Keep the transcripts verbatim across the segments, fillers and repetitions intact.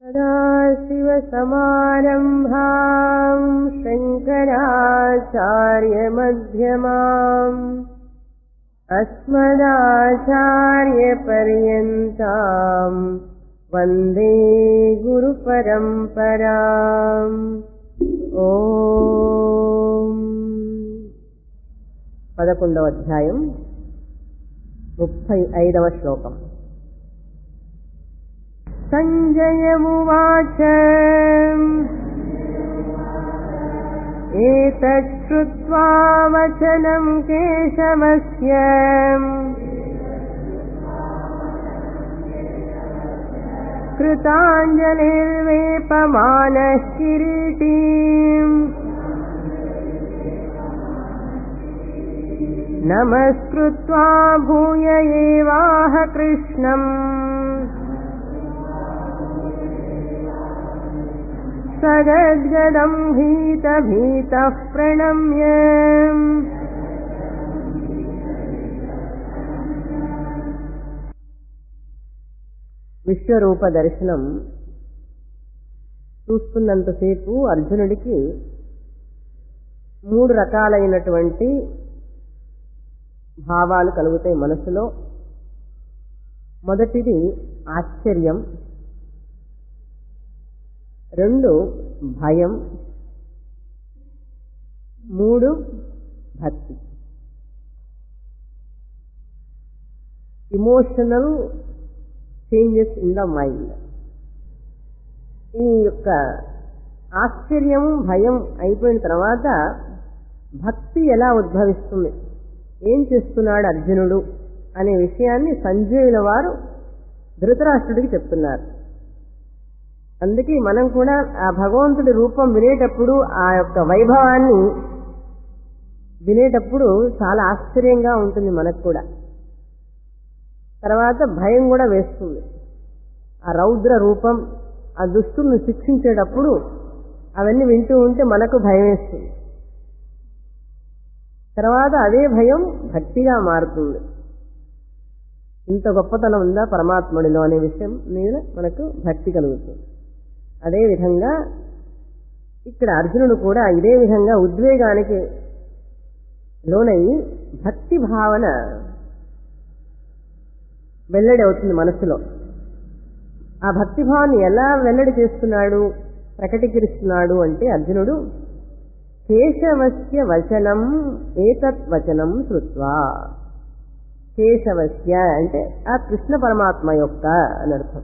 सदाशिवसमारम्भां शङ्कराचार्यमध्यमाम् अस्मदाचार्यपर्यन्तां वन्दे गुरुपरम्पराम्। ఓం. పదకొండవ అధ్యాయం ముప్పై ఐదవ శ్లోకం. సంజయమువాచ ఏతత్ శ్రుత్వా వచనం కేశవస్య కృతాంజలిర్వేపమానః కిరీటీం నమస్కృత్వా భూయ ఏవాహ కృష్ణం సగద్గదం భీత భీతః ప్రణమ్య విశ్వరూప దర్శనం చూస్తున్నంతసేపు అర్జునుడికి మూడు రకాలైనటువంటి భావాలు కలుగుతాయి మనసులో. మొదటిది ఆశ్చర్యం, రెండు భయం, మూడు భక్తి. Emotional changes in the mind. ఈ యొక్క ఆశ్చర్యం భయం అయిపోయిన తర్వాత భక్తి ఎలా ఉద్భవిస్తుంది, ఏం చేస్తున్నాడు అర్జునుడు అనే విషయాన్ని సంజయుల వారు ధృతరాష్ట్రుడికి చెప్తున్నారు. అందుకే మనం కూడా ఆ భగవంతుడి రూపం వినేటప్పుడు, ఆ యొక్క వైభవాన్ని వినేటప్పుడు చాలా ఆశ్చర్యంగా ఉంటుంది మనకు కూడా. తర్వాత భయం కూడా వేస్తుంది. ఆ రౌద్ర రూపం, ఆ దుష్టుల్ని శిక్షించేటప్పుడు అవన్నీ వింటూ ఉంటే మనకు భయం వేస్తుంది. తర్వాత అదే భయం భక్తిగా మారుతుంది. ఇంత గొప్పతనం ఉందా పరమాత్ముడిలో అనే విషయం మీద మనకు భక్తి కలుగుతుంది. అదేవిధంగా ఇక్కడ అర్జునుడు కూడా ఇదే విధంగా ఉద్వేగానికి లోనయ్యి భక్తి భావన వెల్లడి అవుతుంది మనసులో. ఆ భక్తిభావాన్ని ఎలా వెల్లడి చేస్తున్నాడు, ప్రకటీకరిస్తున్నాడు అంటే అర్జునుడు కేశవస్య వచనం ఏతత్ వచనం శ్రుత్వా. కేశవస్య అంటే ఆ కృష్ణ పరమాత్మ యొక్క అని అర్థం.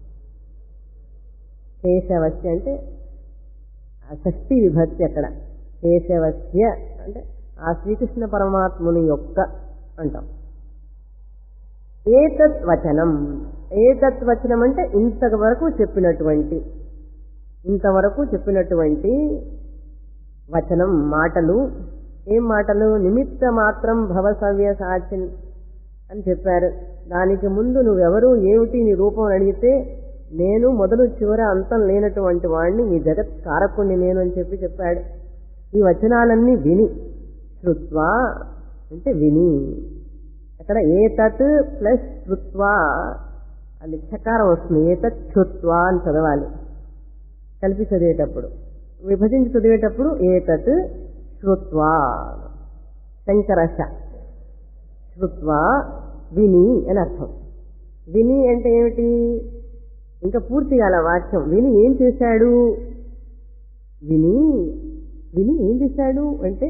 కేశవస్య అంటే షష్ఠీ విభక్తి అక్కడ. కేశవస్య అంటే ఆ శ్రీకృష్ణ పరమాత్ముని యొక్క అంటాం. ఏతత్ వచనం, ఏతత్ వచనం అంటే ఇంతవరకు చెప్పినటువంటి ఇంతవరకు చెప్పినటువంటి వచనం, మాటలు. ఏం మాటలు? నిమిత్త మాత్రం భవసవ్య సాచిన్ అని చెప్పారు. దానికి ముందు నువ్వెవరు, ఏమిటి నీ రూపం అడిగితే నేను మొదలు చివర అంతం లేనటువంటి వాడిని, ఈ జగత్ కారకుణ్ణి నేను అని చెప్పి చెప్పాడు. ఈ వచనాలన్నీ విని, శ్రుత్వా అంటే విని. అక్కడ ఏతత్ ప్లస్ శ్రుత్వా అది చకారం వస్తుంది. ఏతత్ శ్రుత్వా అని చదవాలి కలిపి చదివేటప్పుడు. విభజించి చదివేటప్పుడు ఏతత్ శ్రుత్వా శంకరశ శ్రుత్వా విని అని అర్థం. విని అంటే ఏమిటి? ఇంకా పూర్తి కాల వాక్యం. విని ఏం చేశాడు? విని విని ఏం చేశాడు అంటే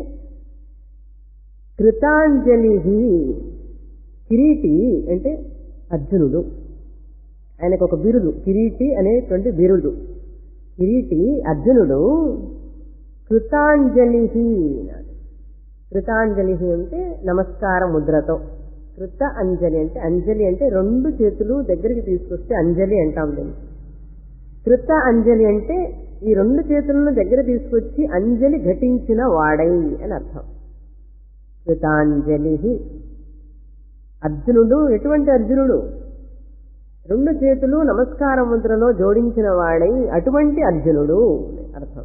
కృతాంజలి. కిరీటి అంటే అర్జునుడు, ఆయనకు ఒక బిరుదు కిరీటి అనేటువంటి బిరుదు. కిరీటి అర్జునుడు కృతాంజలి. కృతాంజలి అంటే నమస్కార ముద్రతో. కృత అంజలి అంటే, అంజలి అంటే రెండు చేతులు దగ్గరికి తీసుకొస్తే అంజలి అంటాం దీన్ని. కృత అంజలి అంటే ఈ రెండు చేతులను దగ్గర తీసుకొచ్చి అంజలి ఘటించిన వాడై అని అర్థం. కృతాంజలి. అర్జునుడు ఎటువంటి అర్జునుడు? రెండు చేతులు నమస్కార ముద్రలో జోడించిన వాడై అటువంటి అర్జునుడు అర్థం.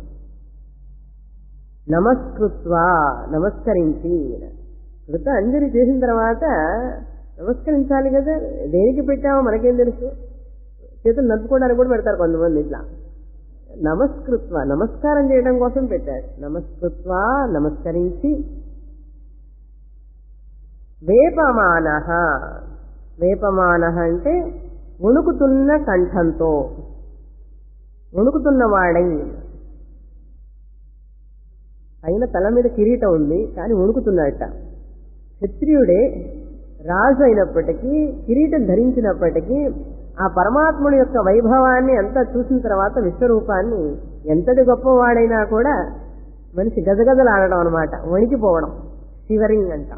నమస్కృత్వా నమస్కరించి. కృత అంజలి చేసిన తర్వాత నమస్కరించాలి కదా. దేనికి పెట్టామో మనకేం తెలుసు? చేతులు నడుపుకోవడానికి కూడా పెడతారు కొంతమంది ఇట్లా. నమస్కృత్వ, నమస్కారం చేయడం కోసం పెట్టాడు. నమస్కృత్వ, నమస్కరించి. వేపమాన, వేపమాన అంటే వణుకుతున్న కంఠంతో, వణుకుతున్నవాడై. అయిన తల మీద కిరీటం ఉంది కానీ వణుకుతున్నాడట. క్షత్రియుడే రాజు అయినప్పటికీ, కిరీటం ధరించినప్పటికీ ఆ పరమాత్ముడి యొక్క వైభవాన్ని అంతా చూసిన తర్వాత, విశ్వరూపాన్ని, ఎంతటి గొప్పవాడైనా కూడా మనిషి గజగజలాడడం అనమాట, వణికిపోవడం, షివరింగ్ అంటాం.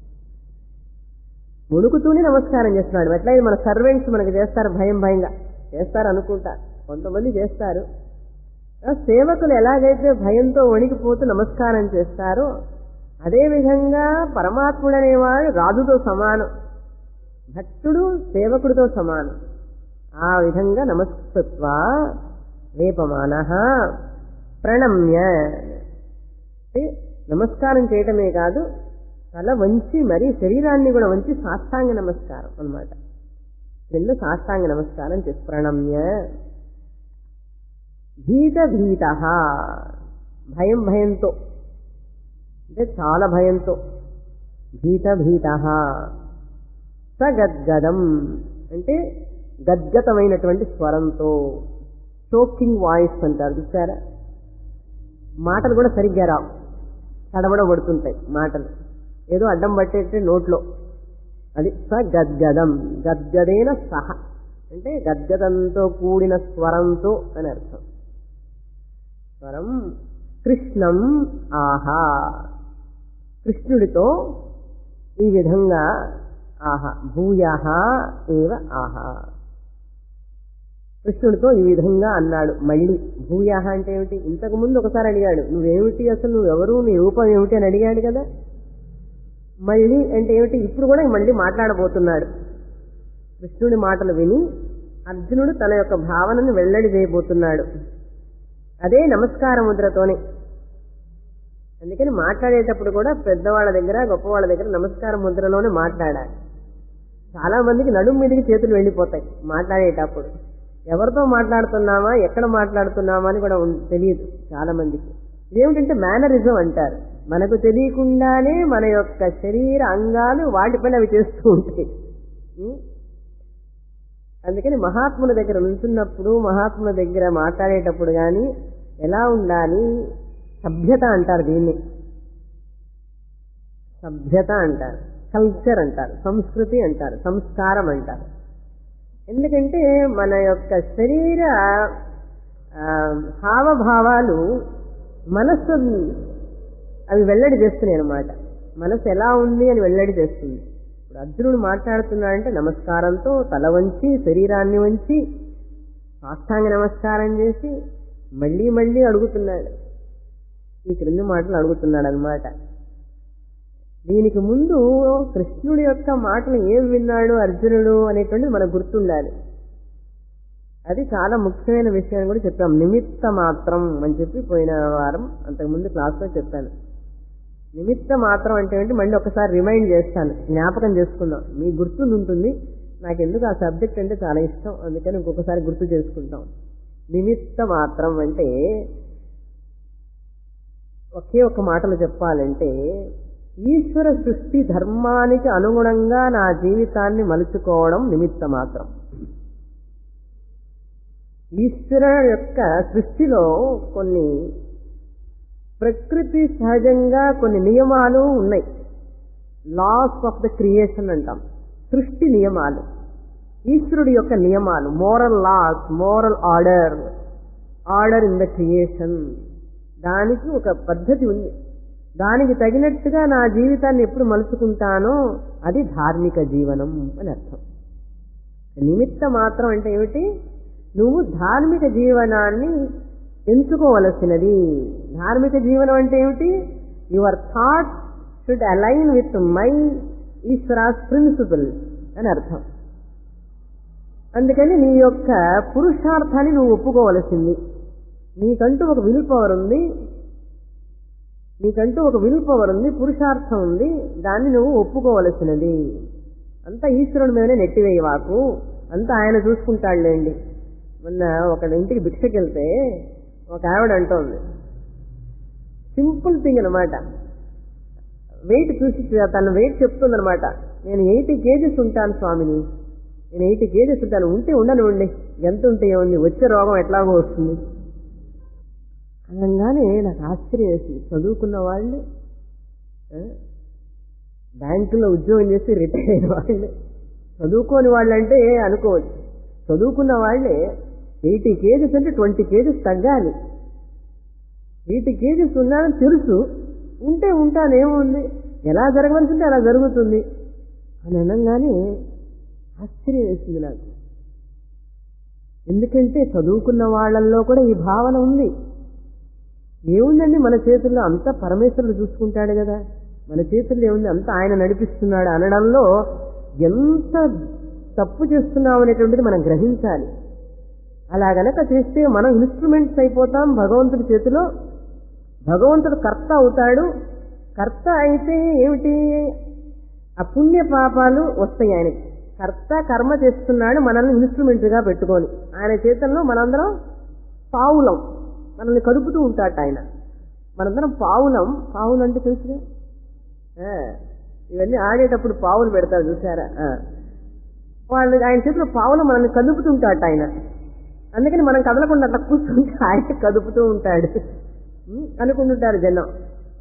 వణుకుతూనే నమస్కారం చేస్తున్నాడు. ఎట్లయితే మన సర్వెంట్స్ మనకు చేస్తారు, భయం భయంగా చేస్తారు అనుకుంటారు, కొంతమంది చేస్తారు. సేవకులు ఎలాగైతే భయంతో వణికిపోతూ నమస్కారం చేస్తారో అదేవిధంగా పరమాత్ముడు అనేవాడు రాజుతో సమానం, భక్తుడు సేవకుడితో సమానం. ఆ విధంగా నమస్కృత్వ వేపమాన ప్రణమ్య, నమస్కారం చేయటమే కాదు తల వంచి మరీ శరీరాన్ని కూడా వంచి సాష్టాంగ నమస్కారం అన్నమాట. కింద సాష్టాంగ నమస్కారం చేసి ప్రణమ్య. భీత భీత, భయం భయంతో అంటే చాలా భయంతో. భీత భీత. సగద్గదం అంటే గద్గతమైనటువంటి స్వరంతో, చోకింగ్ వాయిస్ అంటారు చూసారా. మాటలు కూడా సరిగ్గా రావు, తడబడబడుతుంటాయి మాటలు, ఏదో అడ్డం పట్టేటే నోట్లో. అది సగద్గదం. గద్గదేన సహ అంటే గద్గదంతో కూడిన స్వరంతో అని అర్థం. స్వరం. కృష్ణం ఆహా, కృష్ణుడితో ఈ విధంగా ఆహా. భూయః ఏవ ఆహా, కృష్ణుడితో ఈ విధంగా అన్నాడు. మళ్ళీ భూయః అంటే ఏమిటి? ఇంతకు ముందు ఒకసారి అడిగాడు, నువ్వేమిటి అసలు, నువ్వెవరు, నీ రూపం ఏమిటి అని అడిగాడు కదా. మళ్ళీ అంటే ఏమిటి? ఇప్పుడు కూడా మళ్ళీ మాట్లాడబోతున్నాడు. కృష్ణుడి మాటలు విని అర్జునుడు తన యొక్క భావనను వెల్లడి చేయబోతున్నాడు. అదే నమస్కార ముద్రతోనే. అందుకని మాట్లాడేటప్పుడు కూడా పెద్దవాళ్ళ దగ్గర, గొప్పవాళ్ళ దగ్గర నమస్కార ముద్రలోనే మాట్లాడాలి. చాలా మందికి నడుము మీదకి చేతులు వెళ్ళిపోతాయి మాట్లాడేటప్పుడు. ఎవరితో మాట్లాడుతున్నామా, ఎక్కడ మాట్లాడుతున్నామా అని కూడా తెలియదు చాలా మందికి. ఇదేమిటంటే మేనరిజం అంటారు. మనకు తెలియకుండానే మన యొక్క శరీర అంగాలు వాటిపైన అవి చేస్తూ ఉంటాయి. అందుకని మహాత్ముల దగ్గర నుంచున్నప్పుడు, మహాత్ముల దగ్గర మాట్లాడేటప్పుడు కానీ ఎలా ఉండాలి? సభ్యత అంటారు దీన్ని, సభ్యత అంటారు, కల్చర్ అంటారు, సంస్కృతి అంటారు, సంస్కారం అంటారు. ఎందుకంటే మన యొక్క శరీర హావభావాలు మనస్సు అవి వెల్లడి చేస్తున్నాయి అన్నమాట. మనసు ఎలా ఉంది అని వెల్లడి చేస్తుంది. ఇప్పుడు అర్జునుడు మాట్లాడుతున్నాడంటే నమస్కారంతో తల వంచి, శరీరాన్ని వంచి, సాష్టాంగ నమస్కారం చేసి మళ్ళీ మళ్ళీ అడుగుతున్నాడు. ఈ క్రింది మాటలు అడుగుతున్నాడు అన్నమాట. దీనికి ముందు కృష్ణుడి యొక్క మాటలు ఏం విన్నాడు అర్జునుడు అనేటువంటిది మనకు గుర్తుండాలి. అది చాలా ముఖ్యమైన విషయం కూడా చెప్పాం. నిమిత్త మాత్రం అని చెప్పి పోయిన వారం అంతకుముందు క్లాస్లో చెప్పాను. నిమిత్త మాత్రం అంటే ఏంటి మళ్ళీ ఒకసారి రిమైండ్ చేస్తాను, జ్ఞాపకం చేసుకుందాం. మీకు గుర్తుండి ఉంటుంది, నాకు ఎందుకు ఆ సబ్జెక్ట్ అంటే చాలా ఇష్టం, అందుకని ఇంకొకసారి గుర్తు చేసుకుంటాం. నిమిత్త మాత్రం అంటే ఒకే ఒక మాటలు చెప్పాలంటే, ఈశ్వర సృష్టి ధర్మానికి అనుగుణంగా నా జీవితాన్ని మలుచుకోవడం నిమిత్త మాత్రం. ఈశ్వర యొక్క సృష్టిలో కొన్ని ప్రకృతి సహజంగా కొన్ని నియమాలు ఉన్నాయి. లాస్ ఆఫ్ ద క్రియేషన్ అంటాం, సృష్టి నియమాలు, ఈశ్వరుడి యొక్క నియమాలు, moral laws, moral order, order in the creation. దానికి ఒక పద్ధతి ఉంది. దానికి తగినట్టుగా నా జీవితాన్ని ఎప్పుడు మలుచుకుంటానో అది ధార్మిక జీవనం అని అర్థం. నిమిత్త మాత్రం అంటే ఏమిటి? నువ్వు ధార్మిక జీవనాన్ని ఎంచుకోవలసినది. ధార్మిక జీవనం అంటే ఏమిటి? Your thought should align with my Ishwara's principle అని అర్థం. అందుకని నీ యొక్క పురుషార్థాన్ని నువ్వు ఒప్పుకోవలసింది. నీకంటూ ఒక విల్ పవర్ ఉంది, నీకంటూ ఒక విల్ పవర్ ఉంది, పురుషార్థం ఉంది, దాన్ని నువ్వు ఒప్పుకోవలసినది. అంతా ఈశ్వరుడి మీదనే నెట్టివేయవాకు. అంతా ఆయన చూసుకుంటాడులేండి. మొన్న ఒక ఇంటికి భిక్షకి వెళ్తే ఒక ఆవిడ అంటోంది, సింపుల్ థింగ్ అనమాట, వెయిట్ చూసి తన వెయిట్ చెప్తుందనమాట. నేను ఎయిటీ కేజీస్ ఉంటాను స్వామిని, నేను ఎయిటీ కేజీస్ ఉంటాను, ఉంటే ఉండను ఉండి, ఎంత ఉంటే ఏముంది, వచ్చే రోగం ఎట్లాగో వస్తుంది అనగానే నాకు ఆశ్చర్యం వేసింది. చదువుకున్న వాళ్ళు, బ్యాంకులో ఉద్యోగం చేసి రిటైర్ అయిన వాళ్ళు, చదువుకోని వాళ్ళంటే అనుకోవచ్చు, చదువుకున్న వాళ్ళే ఎయిటీ కేజీస్ అంటే ట్వంటీ కేజీస్ తగ్గాలి. ఎయిటీ కేజీస్ ఉన్నానని తెలుసు, ఉంటే ఉంటానేముంది, ఎలా జరగవలసి ఉంటే అలా జరుగుతుంది అని అనగానే ఆశ్చర్యం వేసింది నాకు. ఎందుకంటే చదువుకున్న వాళ్ళల్లో కూడా ఈ భావన ఉంది. ఏముందండి మన చేతుల్లో, అంతా పరమేశ్వరుడు చూసుకుంటాడు కదా, మన చేతుల్లో ఏముంది, అంతా ఆయన నడిపిస్తున్నాడు అనడంలో ఎంత తప్పు చేస్తున్నాం అనేటువంటిది మనం గ్రహించాలి. అలా గనక చేస్తే మనం ఇన్స్ట్రుమెంట్స్ అయిపోతాం భగవంతుడి చేతిలో. భగవంతుడు కర్త అవుతాడు. కర్త అయితే ఏమిటి, ఆ పుణ్య పాపాలు వస్తాయి ఆయనకి. కర్త కర్మ చేస్తున్నాడు మనల్ని ఇన్స్ట్రుమెంట్గా పెట్టుకొని, ఆయన చేతుల్లో మనందరం పావులం, మనల్ని కదుపుతూ ఉంటాడు ఆయన. మనందరం పావులం. పావులు అంటే తెలుసుగా, ఇవన్నీ ఆడేటప్పుడు పావులు పెడతారు చూసారా, వాళ్ళు ఆయన చేతిలో పావులు మనల్ని కదుపుతుంటాడు ఆయన. అందుకని మనం కదలకుండా అట్లా కూర్చుంటే ఆయన కదుపుతూ ఉంటాడు అనుకుంటుంటారు జనం.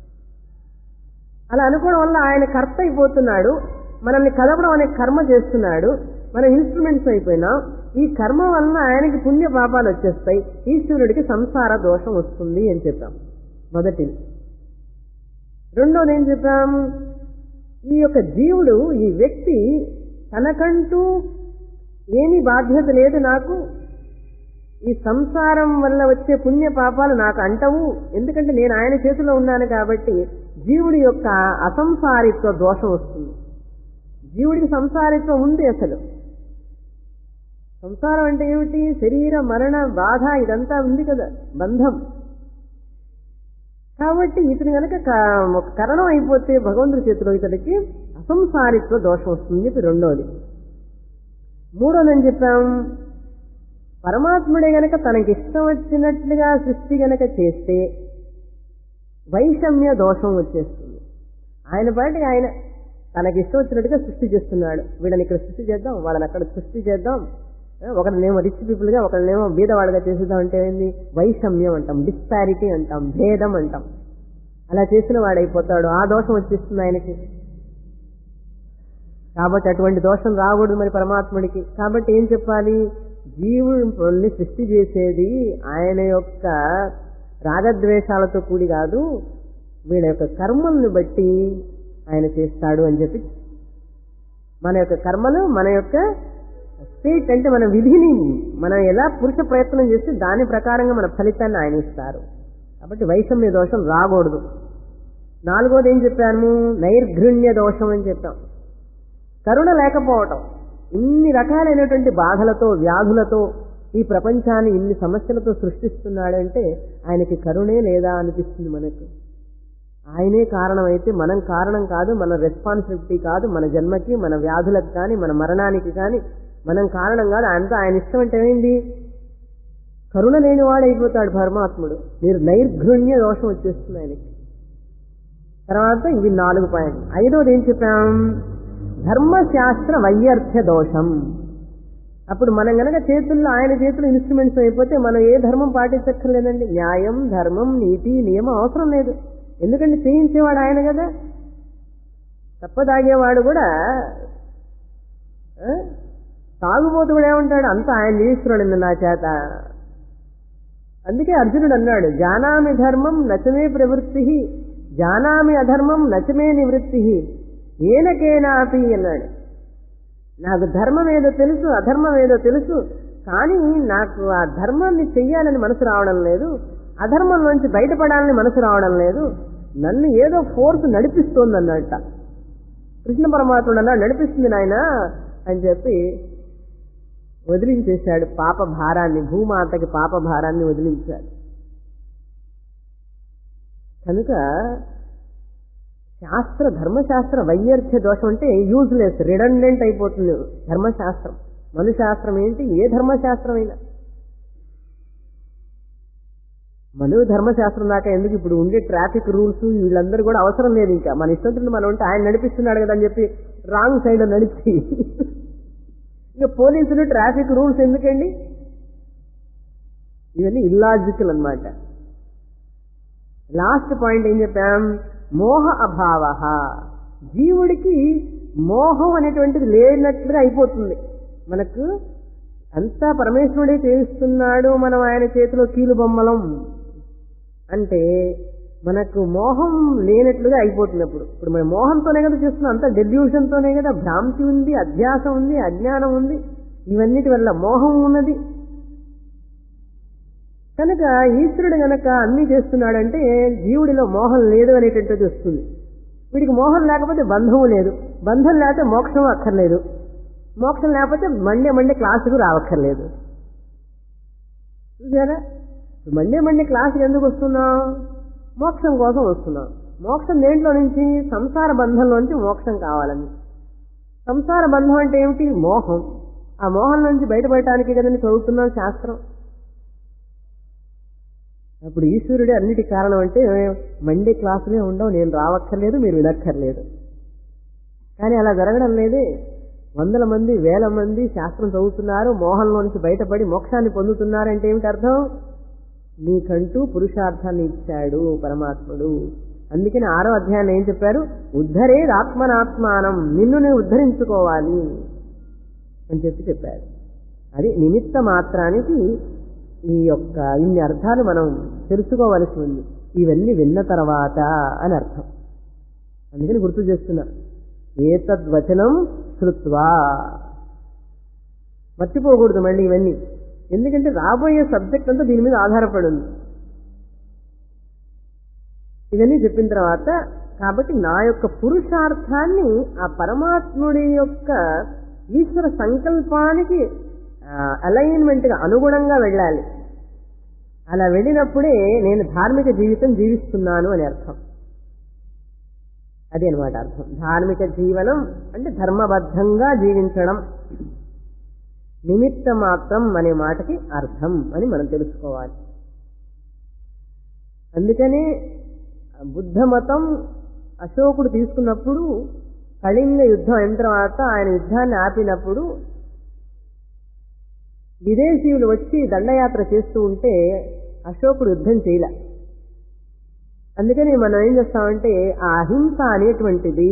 అలా అనుకోవడం వల్ల ఆయన కర్త అయిపోతున్నాడు, మనల్ని కదపడం అనే కర్మ చేస్తున్నాడు, మనం ఇన్స్ట్రుమెంట్స్ అయిపోయినా. ఈ కర్మ వలన ఆయనకి పుణ్య పాపాలు వచ్చేస్తాయి, ఈశ్వరుడికి సంసార దోషం వస్తుంది అని చెప్పాం మొదటిది. రెండోది ఏం చెప్పాం, ఈ యొక్క జీవుడు, ఈ వ్యక్తి తనకంటూ ఏమీ బాధ్యత లేదు, నాకు ఈ సంసారం వల్ల వచ్చే పుణ్య పాపాలు నాకు అంటవు, ఎందుకంటే నేను ఆయన చేతిలో ఉన్నాను కాబట్టి. జీవుడి యొక్క అసంసారిత్వ దోషం వస్తుంది. జీవుడికి సంసారిత్వం ఉంది. అసలు సంసారం అంటే ఏమిటి, శరీర మరణ బాధ ఇదంతా ఉంది కదా, బంధం. కాబట్టి ఇతను కనుక ఒక కరణం అయిపోతే భగవంతుడి చేతిలో ఇతడికి అసంసారిత్వ దోషం వస్తుంది. ఇది రెండోది. మూడోది అని చెప్పాం, పరమాత్ముడే గనక తనకి ఇష్టం వచ్చినట్లుగా సృష్టి గనక చేస్తే వైషమ్య దోషం వచ్చేస్తుంది. ఆయన పాటికి ఆయన తనకి ఇష్టం వచ్చినట్టుగా సృష్టి చేస్తున్నాడు. వీళ్ళని ఇక్కడ సృష్టి చేద్దాం, వాళ్ళని అక్కడ సృష్టి చేద్దాం, ఒకరినేమో రిచ్ పీపుల్గా ఒకరినేమో బీదవాళ్ళగా చేసేద్దాం అంటే ఏంది, వైషమ్యం అంటాం, డిస్పారిటీ అంటాం, భేదం అంటాం. అలా చేసిన వాడైపోతాడు, ఆ దోషం వచ్చేస్తుంది ఆయనకి. కాబట్టి అటువంటి దోషం రాకూడదు మరి పరమాత్ముడికి. కాబట్టి ఏం చెప్పాలి, జీవుల్ని సృష్టి చేసేది ఆయన యొక్క రాగద్వేషాలతో కూడి కాదు, వీళ్ళ యొక్క కర్మల్ని బట్టి ఆయన చేస్తాడు అని చెప్పి, మన యొక్క కర్మలు, మన యొక్క స్టేట్ అంటే మన విధిని మనం ఎలా పురుష ప్రయత్నం చేస్తే దాని ప్రకారంగా మన ఫలితాన్ని ఆయన ఇస్తారు. కాబట్టి వైషమ్య దోషం రాకూడదు. నాలుగోది ఏం చెప్పాము, నైర్ఘృణ్య దోషం అని చెప్పాం. కరుణ లేకపోవటం, ఇన్ని రకాలైనటువంటి బాధలతో వ్యాధులతో ఈ ప్రపంచాన్ని ఇన్ని సమస్యలతో సృష్టిస్తున్నాడంటే ఆయనకి కరుణే లేదా అనిపిస్తుంది మనకు. ఆయనే కారణం అయితే మనం కారణం కాదు, మన రెస్పాన్సిబిలిటీ కాదు, మన జన్మకి, మన వ్యాధులకు కానీ, మన మరణానికి కానీ మనం కారణం కాదు. అంతా ఆయన ఇష్టం అంటే ఏంటి, కరుణ లేనివాడు అయిపోతాడు పరమాత్ముడు. మీరు నైర్ఘృణ్య దోషం వచ్చేస్తుంది ఆయనకి. తర్వాత ఇవి నాలుగు పాయింట్లు. ఐదోది ఏం చెప్పాం, ధర్మశాస్త్ర వైయర్థ్య దోషం. అప్పుడు మనం గనక చేతుల్లో ఆయన చేతుల్లో ఇన్స్ట్రుమెంట్స్ అయిపోతే మనం ఏ ధర్మం పాటించక్కర్లేదండి. న్యాయం, ధర్మం, నీతి, నియమం అవసరం లేదు. ఎందుకంటే చేయించేవాడు ఆయన కదా. తప్పదాగేవాడు కూడా, తాగుబోతు కూడా ఏమంటాడు, అంతా ఆయన చేయిస్తున్నాడు నా చేత. అందుకే అర్జునుడు అన్నాడు, జానామి ధర్మం నచమే ప్రవృత్తి, జానామి అధర్మం నచమే నివృత్తి, ఏనకేనాపి అన్నాడు. నాకు ధర్మం ఏదో తెలుసు, అధర్మం ఏదో తెలుసు, కానీ నాకు ఆ ధర్మాన్ని చెయ్యాలని మనసు రావడం లేదు, అధర్మం నుంచి బయటపడాలని మనసు రావడం లేదు, నన్ను ఏదో ఫోర్స్ నడిపిస్తోంది అన్నట్ట. కృష్ణ పరమాత్ముడు అన్నాడు, నడిపిస్తుంది నాయన అని చెప్పి వదిలించేశాడు పాప భారాన్ని, భూమాతకి పాప భారాన్ని వదిలించాడు. కనుక శాస్త్ర ధర్మశాస్త్ర వైయర్థ్య దోషం అంటే యూజ్లెస్, రిడండెంట్ అయిపోతుంది ధర్మశాస్త్రం. మనుశాస్త్రం ఏంటి? ఏ ధర్మశాస్త్రమైనా. మను ధర్మశాస్త్రం దాకా ఎందుకు? ఇప్పుడు ఉండే ట్రాఫిక్ రూల్స్ వీళ్ళందరూ కూడా అవసరం లేదు. ఇంకా మన ఇష్టం మనం ఉంటే ఆయన నడిపిస్తున్నాడు కదా అని చెప్పి రాంగ్ సైడ్ నడిచి ఇంకా పోలీసులు ట్రాఫిక్ రూల్స్ ఎందుకండి? ఇవన్నీ ఇల్లాజికల్ అన్నమాట. లాస్ట్ పాయింట్ ఏం చెప్పాం? మోహ అభావ. జీవుడికి మోహం అనేటువంటిది లేనట్లుగా అయిపోతుంది. మనకు అంతా పరమేశ్వరుడే చేయిస్తున్నాడు, మనం ఆయన చేతిలో కీలు బొమ్మలం అంటే మనకు మోహం లేనట్లుగా అయిపోతుంది. అప్పుడు ఇప్పుడు మన మోహంతోనే కదా చేస్తున్నాం, అంతా డెల్యూషన్తోనే కదా. భ్రాంతి ఉంది, అధ్యాసం ఉంది, అజ్ఞానం ఉంది, ఇవన్నిటి వల్ల మోహం ఉన్నది. కనుక ఈశ్వరుడు గనక అన్ని చేస్తున్నాడంటే జీవుడిలో మోహం లేదు అనేటటువంటిది వస్తుంది. వీడికి మోహం లేకపోతే బంధము లేదు, బంధం లేకపోతే మోక్షం అక్కర్లేదు, మోక్షం లేకపోతే మండే మండే క్లాసుకు రావక్కర్లేదు. చూసారా? మండే మండే క్లాసుకి ఎందుకు వస్తున్నాం? మోక్షం కోసం వస్తున్నాం. మోక్షం దేంట్లో నుంచి? సంసార బంధంలోంచి మోక్షం కావాలని. సంసార బంధం అంటే ఏమిటి? మోహం. ఆ మోహం నుంచి బయటపడటానికి కదండి చదువుతున్నాం శాస్త్రం. అప్పుడు ఈశ్వరుడే అన్నిటి కారణం అంటే మండే క్లాసులే ఉండవు, నేను రావక్కర్లేదు, మీరు వినక్కర్లేదు. కానీ అలా జరగడం లేదే. వందల మంది వేల మంది శాస్త్రం చదువుతున్నారు, మోహంలో నుంచి బయటపడి మోక్షాన్ని పొందుతున్నారంటే ఏమిటి అర్థం? నీకంటూ పురుషార్థాన్ని ఇచ్చాడు పరమాత్ముడు. అందుకని ఆరో అధ్యాయంలో ఏం చెప్పారు? ఉద్ధరే ఆత్మనాత్మానం, నిన్ను నువ్వు ఉద్ధరించుకోవాలి అని చెప్పి చెప్పారు. అది నిమిత్త మాత్రానికి ఈ యొక్క ఇన్ని అర్థాలు మనం తెలుసుకోవలసి ఉంది. ఇవన్నీ విన్న తర్వాత అని అర్థం. అందుకని గుర్తు చేస్తున్నా, ఏతద్వచనం శ్రుత్వా. మర్చిపోకూడదు మళ్ళీ ఇవన్నీ, ఎందుకంటే రాబోయే సబ్జెక్ట్ అంతా దీని మీద ఆధారపడి ఉంది. ఇవన్నీ చెప్పిన తర్వాత కాబట్టి నా యొక్క పురుషార్థాన్ని ఆ పరమాత్ముడి యొక్క ఈశ్వర సంకల్పానికి అలైన్మెంట్గా అనుగుణంగా వెళ్ళాలి. అలా వెళ్ళినప్పుడే నేను ధార్మిక జీవితం జీవిస్తున్నాను అని అర్థం. అదే అనమాట అర్థం. ధార్మిక జీవనం అంటే ధర్మబద్ధంగా జీవించడం. నిమిత్త మాత్రం అనే మాటకి అర్థం అని మనం తెలుసుకోవాలి. అందుకనే బుద్ధ మతం అశోకుడు తీసుకున్నప్పుడు, కళింగ యుద్ధం అయిన తర్వాత ఆయన యుద్ధాన్ని ఆపినప్పుడు విదేశీయులు వచ్చి దండయాత్ర చేస్తూ ఉంటే అశోకుడు యుద్ధం చేయలే. అందుకని మనం ఏం చేస్తామంటే ఆ అహింస అనేటువంటిది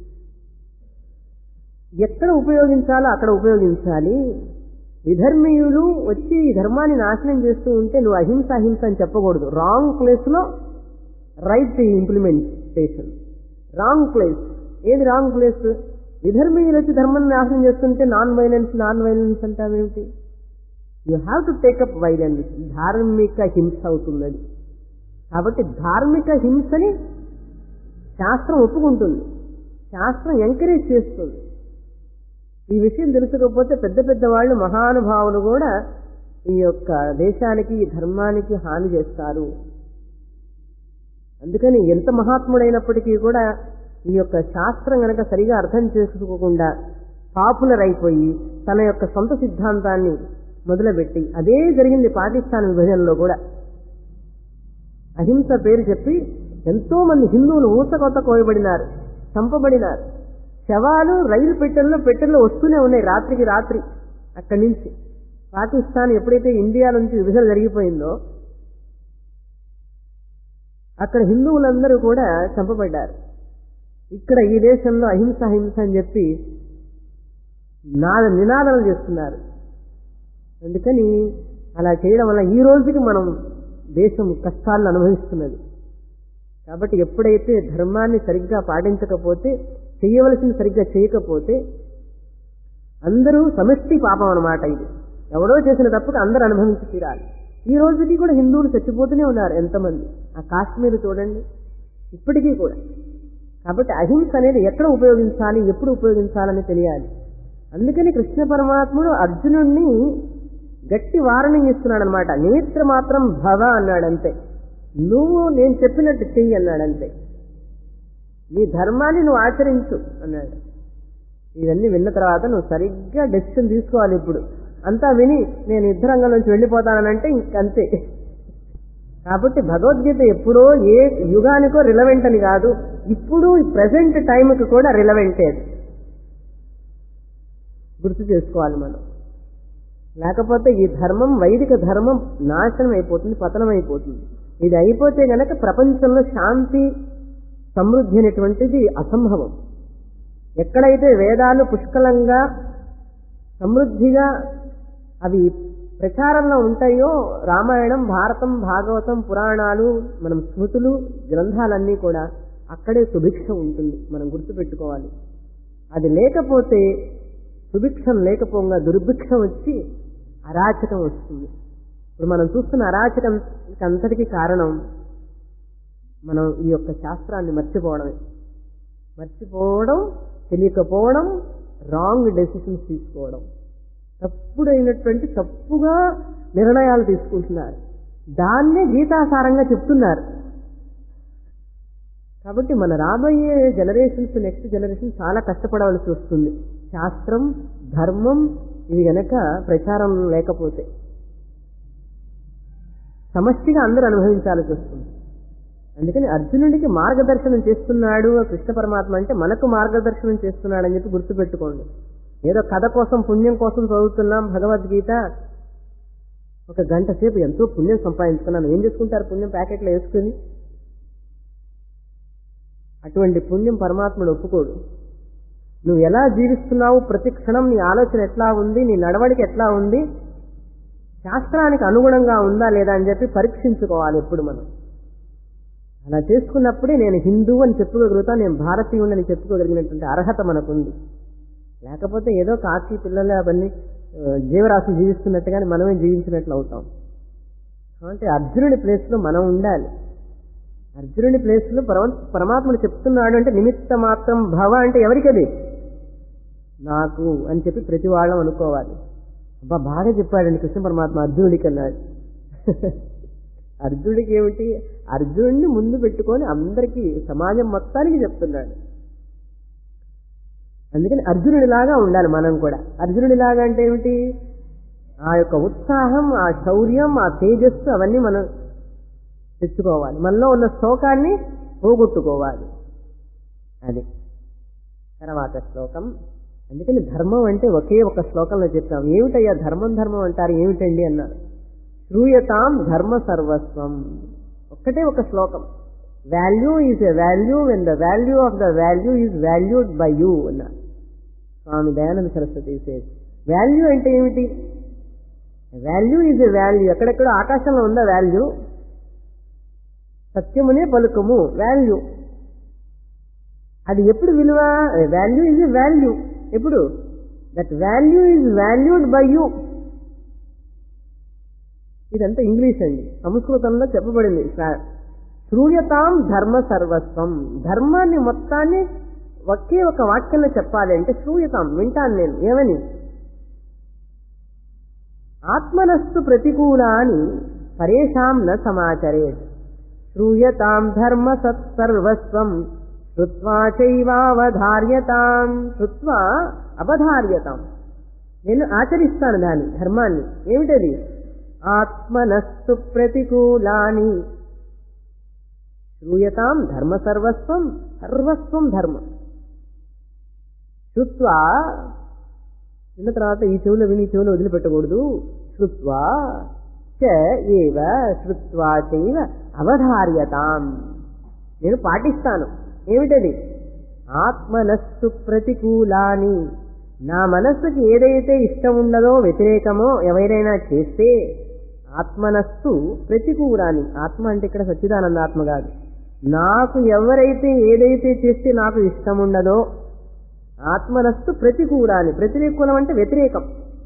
ఎక్కడ ఉపయోగించాలో అక్కడ ఉపయోగించాలి. విధర్మీయులు వచ్చి ఈ ధర్మాన్ని నాశనం చేస్తూ ఉంటే నువ్వు అహింస అహింస అని చెప్పకూడదు. రాంగ్ ప్లేస్ లో రైట్ ఇంప్లిమెంటేషన్. Wrong place. ఏది రాంగ్ ప్లేస్? విధర్మీయులు వచ్చి ధర్మాన్ని నాశనం చేస్తుంటే నాన్ వైలెన్స్ నాన్ వైలెన్స్ అంటావేమిటి? You have to take up violence. ధార్మిక హింస అవుతున్నది. కాబట్టి ధార్మిక హింసని శాస్త్రం ఒప్పుకుంటుంది, శాస్త్రం ఎంకరేజ్ చేస్తుంది. ఈ విషయం తెలుసుకోకపోతే పెద్ద పెద్ద వాళ్ళు మహానుభావులు కూడా ఈ యొక్క దేశానికి ఈ ధర్మానికి హాని చేస్తారు. అందుకని ఎంత మహాత్ముడైనప్పటికీ కూడా ఈ యొక్క శాస్త్రం గనక సరిగా అర్థం చేసుకోకుండా పాపులర్ అయిపోయి తన యొక్క సొంత సిద్ధాంతాన్ని మొదలుపెట్టి, అదే జరిగింది పాకిస్తాన్ విభజనలో కూడా. అహింస పేరు చెప్పి ఎంతో మంది హిందువులు ఊసకొత్త కోయబడినారు, చంపబడినారు. శవాలు రైలు పెట్టెల్లో పెట్టెల్లో వస్తూనే ఉన్నాయి రాత్రికి రాత్రి. అక్కడి నుంచి పాకిస్తాన్ ఎప్పుడైతే ఇండియా నుంచి విభజన జరిగిపోయిందో అక్కడ హిందువులందరూ కూడా చంపబడ్డారు. ఇక్కడ ఈ దేశంలో అహింస అహింస అని చెప్పి నాద నినాదాలు చేస్తున్నారు. అందుకని అలా చేయడం వల్ల ఈ రోజుకి మనం దేశం కష్టాలను అనుభవిస్తున్నది. కాబట్టి ఎప్పుడైతే ధర్మాన్ని సరిగ్గా పాటించకపోతే, చేయవలసింది సరిగ్గా చేయకపోతే అందరూ సమష్టి పాపం అన్నమాట. ఇది ఎవరో చేసిన తప్పుకు అందరూ అనుభవించి తీరాలి. ఈ రోజుకి కూడా హిందువులు చచ్చిపోతూనే ఉన్నారు ఎంతమంది. ఆ కాశ్మీర్ చూడండి, ఇప్పటికీ కూడా. కాబట్టి అహింస అనేది ఎక్కడ ఉపయోగించాలి, ఎప్పుడు ఉపయోగించాలని తెలియాలి. అందుకని కృష్ణ పరమాత్ముడు అర్జునుడిని గట్టి వార్నింగ్ ఇస్తున్నాడు అనమాట. నేత్ర మాత్రం భవ అన్నాడంతే. నువ్వు నేను చెప్పినట్టు చెయ్యి అన్నాడంతే. నీ ధర్మాన్ని నువ్వు ఆచరించు అన్నాడు. ఇవన్నీ విన్న తర్వాత నువ్వు సరిగ్గా డెసిషన్ తీసుకోవాలి. ఇప్పుడు అంతా విని నేను యుద్ధరంగం నుంచి వెళ్ళిపోతానంటే ఇంకంతే. కాబట్టి భగవద్గీత ఎప్పుడో ఏ యుగానికో రిలవెంట్ అని కాదు, ఇప్పుడు ప్రెసెంట్ టైంకి కూడా రిలవెంటే. గుర్తు చేసుకోవాలి మనం. లేకపోతే ఈ ధర్మం, వైదిక ధర్మం నాశనం అయిపోతుంది, పతనం అయిపోతుంది. ఇది అయిపోతే గనక ప్రపంచంలో శాంతి సమృద్ధి అనేటువంటిది అసంభవం. ఎక్కడైతే వేదాలు పుష్కలంగా సమృద్ధిగా అవి ప్రచారంలో ఉంటాయో, రామాయణం, భారతం, భాగవతం, పురాణాలు, మనం స్మృతులు, గ్రంథాలన్నీ కూడా అక్కడే సుభిక్ష ఉంటుంది. మనం గుర్తుపెట్టుకోవాలి. అది లేకపోతే, సుభిక్షం లేకపోగా దుర్భిక్షం వచ్చి అరాచకం వస్తుంది. ఇప్పుడు మనం చూస్తున్న అరాచకం అంతటికీ కారణం మనం ఈ యొక్క శాస్త్రాన్ని మర్చిపోవడమే. మర్చిపోవడం, తెలియకపోవడం, రాంగ్ డెసిషన్స్ తీసుకోవడం, తప్పుడైనటువంటి తప్పుగా నిర్ణయాలు తీసుకుంటున్నారు. దాన్నే గీతాసారంగా చెప్తున్నారు. కాబట్టి మన రాబోయే జనరేషన్స్, నెక్స్ట్ జనరేషన్ చాలా కష్టపడవలసి వస్తుంది. శాస్త్రం, ధర్మం ఇవి గనక ప్రచారం లేకపోతే సమష్టిగా అందరూ అనుభవించాల్సి వస్తుంది. అందుకని అర్జునుడికి మార్గదర్శనం చేస్తున్నాడు కృష్ణ పరమాత్మ అంటే మనకు మార్గదర్శనం చేస్తున్నాడు అని చెప్పి గుర్తుపెట్టుకోండి. ఏదో కథ కోసం, పుణ్యం కోసం చదువుతున్నాం భగవద్గీత, ఒక గంట సేపు ఎంతో పుణ్యం సంపాదించుకున్నాను. ఏం చేసుకుంటారు పుణ్యం? ప్యాకెట్లో వేసుకుని. అటువంటి పుణ్యం పరమాత్ముడు ఒప్పుకోడు. నువ్వు ఎలా జీవిస్తున్నావు, ప్రతి క్షణం నీ ఆలోచన ఎట్లా ఉంది, నీ నడవడిక ఎట్లా ఉంది, శాస్త్రానికి అనుగుణంగా ఉందా లేదా అని చెప్పి పరీక్షించుకోవాలి ఎప్పుడు మనం. అలా చేసుకున్నప్పుడే నేను హిందువు అని చెప్పుకోగలుగుతాను, నేను భారతీయుడని చెప్పుకోగలిగినటువంటి అర్హత మనకుంది. లేకపోతే ఏదో కాకి పిల్లలు అవన్నీ జీవరాశులు జీవిస్తున్నట్టుగానే మనమే జీవించినట్లు అవుతాం. కాబట్టి అర్జునుడి ప్లేస్లో మనం ఉండాలి. అర్జునుడి ప్లేస్లో పరమాత్ముడు చెప్తున్నాడు అంటే నిమిత్త మాత్రం భవ అంటే ఎవరికది? నాకు అని చెప్పి ప్రతి వాళ్ళం అనుకోవాలి. అబ్బా బాగా చెప్పాడండి కృష్ణ పరమాత్మ అర్జునుడికి అన్నాడు. అర్జునుడికి ఏమిటి? అర్జునుడిని ముందు పెట్టుకొని అందరికీ, సమాజం మొత్తానికి చెప్తున్నాడు. అందుకని అర్జునుడిలాగా ఉండాలి మనం కూడా. అర్జునుడిలాగా అంటే ఏమిటి? ఆ యొక్క ఉత్సాహం, ఆ శౌర్యం, ఆ తేజస్సు అవన్నీ మనం తెచ్చుకోవాలి. మనలో ఉన్న శోకాన్ని పోగొట్టుకోవాలి. అది తర్వాత శ్లోకం. అందుకని ధర్మం అంటే ఒకే ఒక శ్లోకంలో చెప్తాం. ఏమిటయ్యా ధర్మం ధర్మం అంటారు ఏమిటండి అన్నారు. శ్రూయతాం ధర్మ సర్వస్వం. ఒక్కటే ఒక శ్లోకం. Value is a value when the value of the value is valued by you అన్నారు స్వామి దయానంద సరస్వతి సేజ్. వాల్యూ అంటే ఏమిటి? Value is a value. ఎక్కడెక్కడో ఆకాశంలో ఉందా వాల్యూ? సత్యమునే పలుకము వాల్యూ. అది ఎప్పుడు విలువ? Value is a value. ఎప్పుడు? That value is valued by you. ఇదంతా ఇంగ్లీష్ అండి, సంస్కృతంలో చెప్పబడింది. శ్రూయతాం ధర్మ సర్వస్వం. ధర్మాన్ని మొత్తాన్ని ఒకే ఒక వాక్యంలో చెప్పాలి అంటే శ్రూయతాం, వింటాను నేను. ఏమని? ఆత్మనస్తు ప్రతికూలాని పరేషాం న సమాచరేత్. శ్రూయతాం ధర్మ సర్వస్వం శ్రుత్వా చైవావధార్యతాం. శ్రుత్వా అవధార్యతాం. నేను ఆచరిస్తాను దాన్ని, ధర్మాన్ని. ఏమిటది? ఆత్మనస్తు ప్రతికూలాని. శ్రూయతాం ధర్మ సర్వస్వం, సర్వస్వం ధర్మం. శ్రుత్వా, విన్న తర్వాత ఈ చెవులో విని ఈ చెవులో వదిలిపెట్టకూడదు. శ్రుత్వా చ ఏవ శ్రుత్వా చైవ అవధార్యతాం. నేను పాటిస్తాను. ఏమిటది? ఆత్మనస్సు ప్రతికూలాని. నా మనస్సుకి ఏదైతే ఇష్టం ఉండదో, వ్యతిరేకమో ఎవరైనా చేస్తే, ఆత్మనస్సు ప్రతికూలాని. ఆత్మ అంటే ఇక్కడ సచ్చిదానంద ఆత్మ కాదు. నాకు ఎవరైతే ఏదైతే చేస్తే నాకు ఇష్టం ఉండదో, ఆత్మనస్సు ప్రతికూలాని. ప్రతికూలం అంటే వ్యతిరేకం.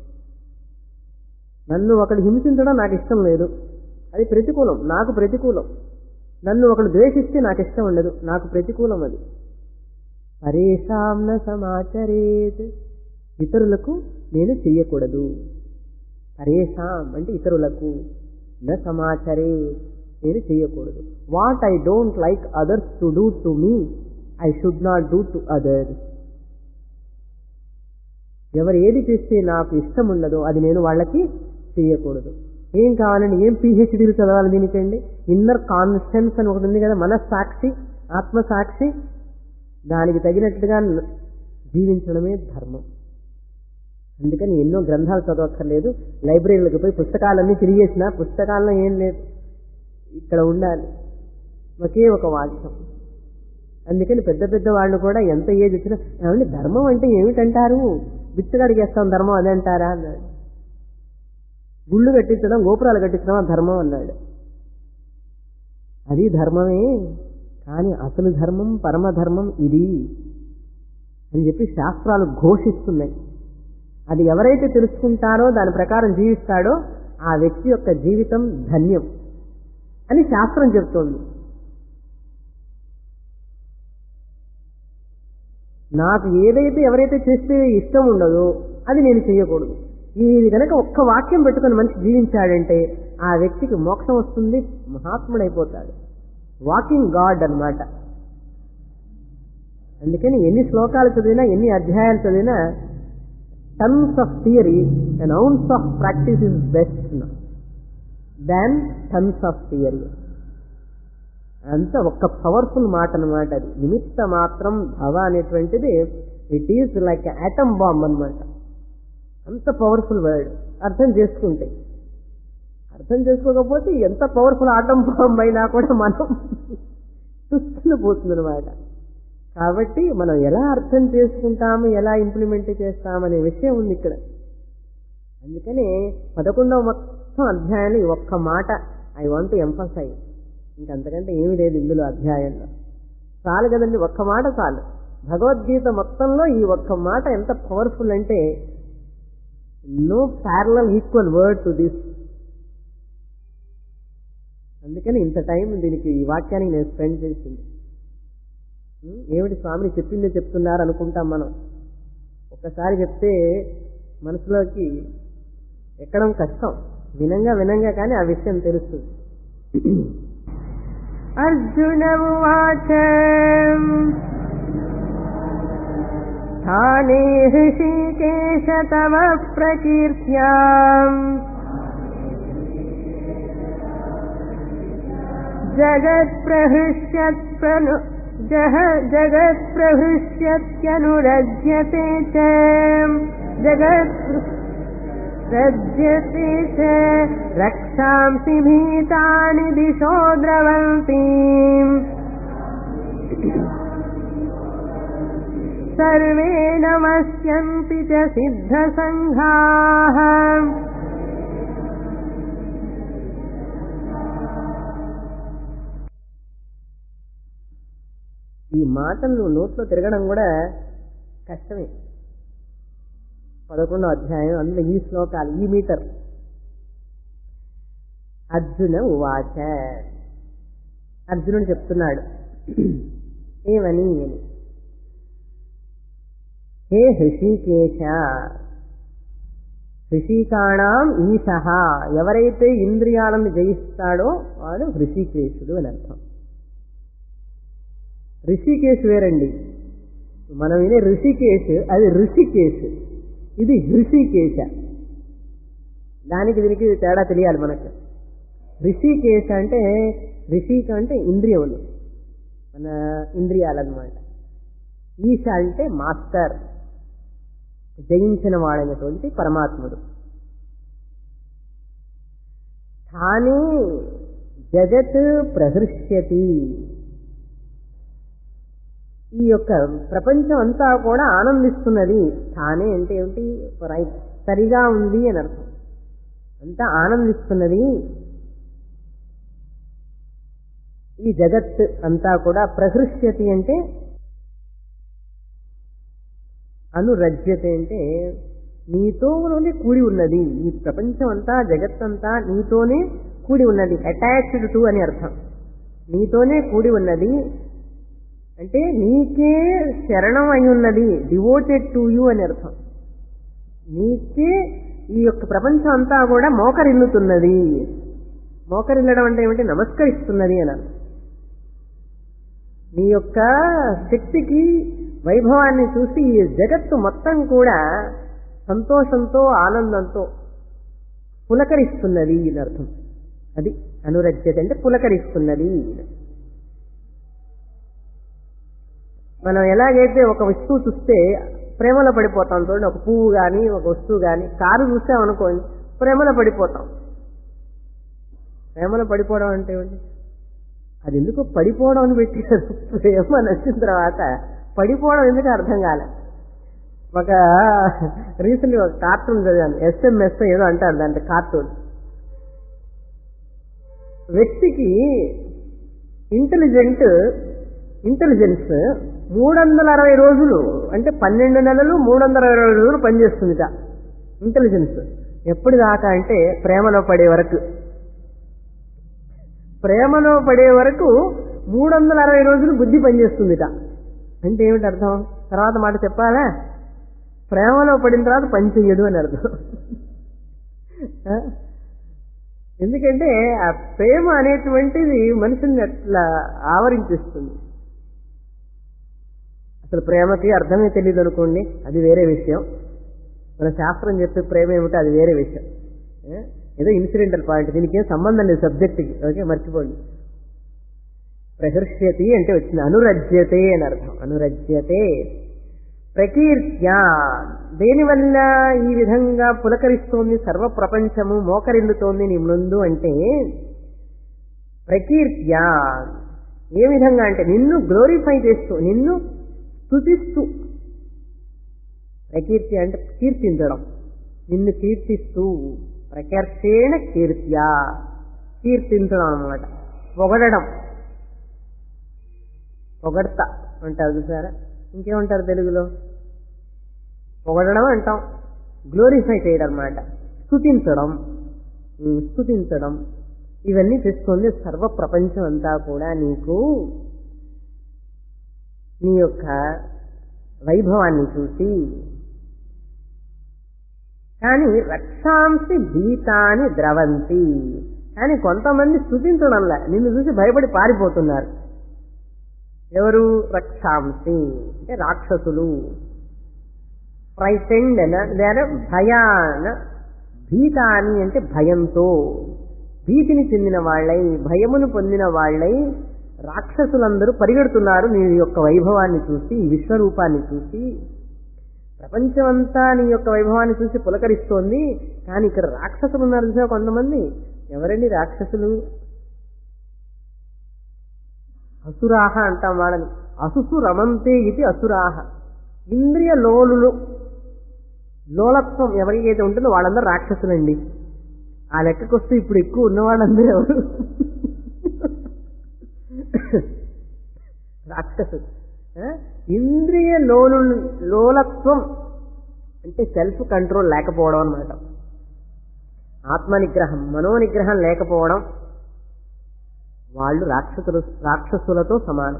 నన్ను ఒకడు హింసించడం నాకు ఇష్టం లేదు, అది ప్రతికూలం, నాకు ప్రతికూలం. నన్ను ఒకడు ద్వేషిస్తే నాకు ఇష్టం ఉండదు, నాకు ప్రతికూలం అది. పరేషాం న సమాచరేత్. ఇతరులకు నేను చెయ్యకూడదు. పరేషాం అంటే ఇతరులకు, న సమాచరేత్ నేను చెయ్యకూడదు. What I don't like others to do to me, I should not do to others. ఎవరు ఏది చేస్తే నాకు ఇష్టం ఉండదో అది నేను వాళ్ళకి చేయకూడదు. ఏం కావాలండి, ఏం పిహెచ్డీలు చదవాలి దీనికండి? ఇన్నర్ కాన్స్టెన్స్ అని ఒకటి ఉంది కదా, మనస్సాక్షి, ఆత్మసాక్షి. దానికి తగినట్లుగా జీవించడమే ధర్మం. అందుకని ఎన్నో గ్రంథాలు చదవక్కర్లేదు, లైబ్రరీలకు పోయి పుస్తకాలన్నీ తిరిగేసిన పుస్తకాల్లో ఏం లేదు, ఇక్కడ ఉండాలి ఒకే ఒక వాక్యం. అందుకని పెద్ద పెద్ద వాళ్ళు కూడా ఎంత ఏజ్ వచ్చినా ఏమండి ధర్మం అంటే ఏమిటంటారు, బిచ్చగడిగేస్తాం ధర్మం అదే అంటారా అన్నాడు. గుళ్ళు కట్టించడం, గోపురాలు కట్టించడం ధర్మం అన్నాడు. అది ధర్మమే, కానీ అసలు ధర్మం పరమధర్మం ఇది అని చెప్పి శాస్త్రాలు ఘోషిస్తున్నాయి. అది ఎవరైతే తెలుసుకుంటారో దాని ప్రకారం జీవిస్తాడో ఆ వ్యక్తి యొక్క జీవితం ధన్యం అని శాస్త్రం చెప్తోంది. నాకు ఏదైతే ఎవరైతే చేస్తే ఇష్టం ఉండదో అది నేను చేయకూడదు. ఇది కనుక ఒక్క వాక్యం పెట్టుకుని మనిషి జీవించాడంటే ఆ వ్యక్తికి మోక్షం వస్తుంది, మహాత్ముడైపోతాడు, వాకింగ్ గాడ్ అన్నమాట. అందుకని ఎన్ని శ్లోకాలు చదివినా ఎన్ని అధ్యాయాలు చదివినా tons of theory and ounce of practice is best than tons of theory. అంత ఒక్క పవర్ఫుల్ మాట అనమాట అది. నిమిత్త మాత్రం భవ అనేటువంటిది it is like atom bomb అనమాట. అంత పవర్ఫుల్ వర్డ్ అర్థం చేసుకుంటే. అర్థం చేసుకోకపోతే ఎంత పవర్ఫుల్ ఆటమ్ బాంబ్ అయినా కూడా మనం తుస్సులు పోతుంది అనమాట. కాబట్టి మనం ఎలా అర్థం చేసుకుంటాము, ఎలా ఇంప్లిమెంట్ చేస్తామనే విషయం ఉంది ఇక్కడ. అందుకని పదకొండవ మొత్తం అధ్యాయాన్ని ఒక్క మాట ఐ వాంట్ టు ఎంఫసైజ్. ఇంకంతకంటే ఏమీ లేదు ఇందులో అధ్యాయంలో. చాలు కదండి, ఒక్క మాట చాలు. భగవద్గీత మొత్తంలో ఈ ఒక్క మాట ఎంత పవర్ఫుల్ అంటే no parallel equal word to this. అందుకని ఇంత టైం దీనికి ఈ వాక్యానికి నేను స్పెండ్ చేసింది. ఏమిటి స్వామిని చెప్పిందే చెప్తున్నారు అనుకుంటాం మనం. ఒక్కసారి చెప్తే మనసులోకి ఎక్కడం కష్టం, వినంగా వినంగా కానీ ఆ విషయం తెలుస్తుంది. అర్జున ఉవాచ స్థానే హృషీకేశ తవ ప్రకీర్త్యాం జగత్ప్రహృష్యత్ప్రను జగత్ప్రహృష్యత్యనురజ్యతే చ జగత్ప్రహృష్యతే చ రక్షాంసి భీతాని దిశో ద్రవంతి సర్వే నమస్యంతి చ సిద్ధసంఘాః. ఈ మాటలు నోట్లో తిరగడం కూడా కష్టమే. పదకొండో అధ్యాయం అందులో ఈ శ్లోకాలు, ఈ మీటర్. అర్జున ఉవాచ, అర్జునుడు చెప్తున్నాడు ఏమని అని, హే హృషీకేశ, హృషీకాణాం ఈశః, ఎవరైతే ఇంద్రియాలను జయిస్తాడో వాడు హృషీకేశుడు అని అర్థం. ఋషికేశ్ వేరండి, మనం వినే ఋషికేశ్ అది ఋషికేశ్, ఇది హృషికేశ. దానికి దీనికి తేడా తెలియాలి మనకు. ఋషికేశ అంటే ఋషిక అంటే ఇంద్రియములు, మన ఇంద్రియాలన్నమాట. ఈశ అంటే మాస్టర్, జయించిన వాడైనటువంటి పరమాత్ముడు. స్థానే జగత్ ప్రహృష్యతి, ఈ యొక్క ప్రపంచం అంతా కూడా ఆనందిస్తున్నది. స్థానే అంటే ఏమిటి, రైట్, సరిగా ఉంది అని అర్థం. అంతా ఆనందిస్తున్నది. ఈ జగత్ అంతా కూడా ప్రహృష్యతి అంటే అనురజ్యత అంటే నీతోనే కూడి ఉన్నది. ఈ ప్రపంచం అంతా జగత్తంతా నీతోనే కూడి ఉన్నది. అటాచ్డ్ టు అని అర్థం. నీతోనే కూడి ఉన్నది అంటే నీకే శరణం అయి ఉన్నది, డివోటెడ్ టు యూ అని అర్థం. నీకే ఈ యొక్క ప్రపంచం అంతా కూడా మోకరిల్లుతున్నది. మోకరిల్లడం అంటే ఏమిటి, నమస్కరిస్తున్నది అని అర్థం. నీ యొక్క శక్తికి వైభవాన్ని చూసి ఈ జగత్తు మొత్తం కూడా సంతోషంతో ఆనందంతో పులకరిస్తున్నది అని అర్థం. అది అనురజ్యత అంటే పులకరిస్తున్నది. మనం ఎలాగైతే ఒక వస్తువు చూస్తే ప్రేమలో పడిపోతాం చూడండి, ఒక పువ్వు కానీ ఒక వస్తువు కానీ, కారు చూసామనుకోండి ప్రేమలో పడిపోతాం. ప్రేమలో పడిపోవడం అంటే ఏమిటి? అది ఎందుకు పడిపోవడం అని పెట్టారు. ప్రేమ నచ్చిన తర్వాత పడిపోవడం ఎందుకు అర్థం కాలే. ఒక రీసెంట్గా ఒక కార్టూన్ చదివాను, ఎస్ఎంఎస్ ఏదో అంటారు దాంట్లో కార్టూన్. వ్యక్తికి ఇంటెలిజెంట్ ఇంటెలిజెన్స్ మూడు వందల అరవై రోజులు అంటే పన్నెండు నెలలు మూడు వందల అరవై రోజులు పనిచేస్తుందిట ఇంటెలిజెన్స్. ఎప్పుడు దాకా అంటే ప్రేమలో పడే వరకు. ప్రేమలో పడే వరకు మూడు వందల అరవై రోజులు బుద్ధి పనిచేస్తుందిట. అంటే ఏమిటి అర్థం? తర్వాత మాట చెప్పాలా? ప్రేమలో పడిన తర్వాత పని చెయ్యదు అని అర్థం. ఎందుకంటే ఆ ప్రేమ అనేటువంటిది మనిషిని అట్లా ఆవరించేస్తుంది. అసలు ప్రేమకి అర్థమే తెలియదు అనుకోండి, అది వేరే విషయం. మన శాస్త్రం చెప్పే ప్రేమ ఏమిటో అది వేరే విషయం. ఏదో ఇన్సిడెంటల్ పాయింట్, దీనికి ఏం సంబంధం లేదు సబ్జెక్ట్కి. ఓకే, మర్చిపోండి. ప్రహర్ష్యతి అంటే వచ్చింది అనురజ్యతే అని అర్థం. అనురజ్యతే ప్రకీర్త్యా, దేనివల్ల ఈ విధంగా పులకరిస్తోంది సర్వ ప్రపంచము, మోకరిల్లుతోంది నీ ముందు అంటే ప్రకీర్త్యా, ఏ విధంగా అంటే నిన్ను గ్లోరిఫై చేస్తూ, నిన్ను స్తుతిస్తూ. ప్రకీర్తి అంటే కీర్తించడం, నిన్ను కీర్తిస్తూ. ప్రకర్షేణ కీర్త్యా, కీర్తించడం అన్నమాట, పొగడడం. పొగడతా అంటారు చూసారా, ఇంకేమంటారు తెలుగులో? పొగడడం అంటాం, గ్లోరిఫై చేయడం అన్నమాట, స్తుతించడం. స్తుతించడం ఇవన్నీ చేస్తుంది సర్వ ప్రపంచం అంతా కూడా నీకు నీ యొక్క వైభవాన్ని చూసి. కానీ రక్షాంసి భీతాని ద్రవంతి, కానీ కొంతమంది స్తుతించడంలా నిన్ను చూసి భయపడి పారిపోతున్నారు. ఎవరు? రక్షాంసి అంటే రాక్షసులు. ఫ్రైటెండ్ లేదా భయాన, భీతాని అంటే భయంతో, భీతిని చెందిన వాళ్ళై, భయమును పొందిన వాళ్ళై రాక్షసులందరూ పరిగెడుతున్నారు నీ యొక్క వైభవాన్ని చూసి, విశ్వరూపాన్ని చూసి. ప్రపంచమంతా నీ యొక్క వైభవాన్ని చూసి పులకరిస్తోంది. కానీ ఇక్కడ రాక్షసులు ఉన్నారు చూసా కొంతమంది. ఎవరండి రాక్షసులు? అసురాహ అంటాం వాళ్ళని. అసుసు రమంతే ఇది అసురాహ. ఇంద్రియ లోలులు, లోలత్వం ఎవరికైతే ఉంటుందో వాళ్ళందరూ రాక్షసులండి. ఆ లెక్కకు వస్తే ఇప్పుడు ఎక్కువ ఉన్న వాళ్ళందరూ ఎవరు? రాక్షసులు. ఇంద్రియ లోలు, లోలత్వం అంటే సెల్ఫ్ కంట్రోల్ లేకపోవడం అన్నమాట. ఆత్మనిగ్రహం, మనోనిగ్రహం లేకపోవడం, వాళ్ళు రాక్షసులు, రాక్షసులతో సమానం.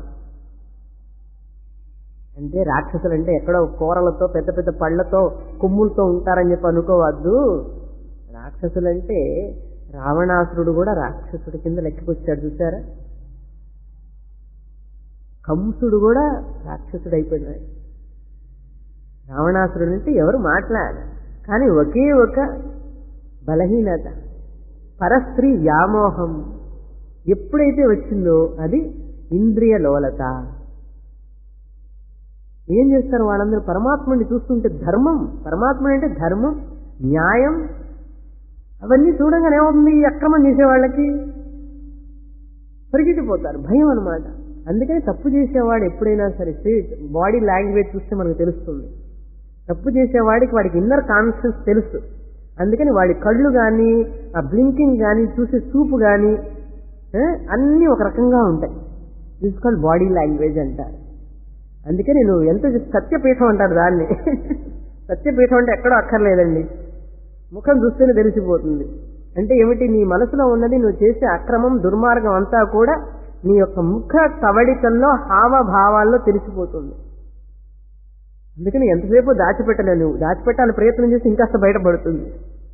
అంటే రాక్షసులు అంటే ఎక్కడో కూరలతో పెద్ద పెద్ద పళ్లతో కొమ్ములతో ఉంటారని చెప్పి అనుకోవద్దు. రాక్షసులంటే రావణాసురుడు కూడా రాక్షసుడి కింద లెక్కకొచ్చాడు చూసారా. కంసుడు కూడా రాక్షసుడు అయిపోయినాడు. రావణాసురుడు అంటే ఎవరు మాట్లాడ, కానీ ఒకే ఒక బలహీనత, పరస్త్రీ వ్యామోహం ఎప్పుడైతే వచ్చిందో అది ఇంద్రియ లోలత. ఏం చేస్తారు వాళ్ళందరూ? పరమాత్ముడిని చూస్తుంటే ధర్మం, పరమాత్ముడు అంటే ధర్మం, న్యాయం, అవన్నీ చూడంగానే ఏమవుతుంది? ఈ అక్రమం చేసే వాళ్ళకి పరిగెట్టిపోతారు, భయం అనమాట. అందుకని తప్పు చేసేవాడు ఎప్పుడైనా సరే బాడీ లాంగ్వేజ్ చూస్తే మనకు తెలుస్తుంది. తప్పు చేసేవాడికి వాడికి ఇన్నర్ కాన్షియస్ తెలుసు. అందుకని వాడి కళ్ళు కానీ, ఆ బ్లింకింగ్ కానీ, చూసే చూపు కానీ అన్నీ ఒక రకంగా ఉంటాయి. దిస్ కాల్డ్ బాడీ లాంగ్వేజ్ అంటారు. అందుకని నువ్వు ఎంత సత్యపీఠం అంటారు దాన్ని. సత్యపీఠం అంటే ఎక్కడో అక్కర్లేదండి, ముఖం చూస్తేనే తెలిసిపోతుంది. అంటే ఏమిటి? నీ మనసులో ఉన్నది, నువ్వు చేసే అక్రమం, దుర్మార్గం అంతా కూడా నీ యొక్క ముఖ కవళికల్లో, హావభావాల్లో తెలిసిపోతుంది. అందుకని ఎంతసేపు దాచిపెట్టలే, నువ్వు దాచిపెట్టాలని ప్రయత్నం చేసి ఇంకాస్త బయటపడుతుంది.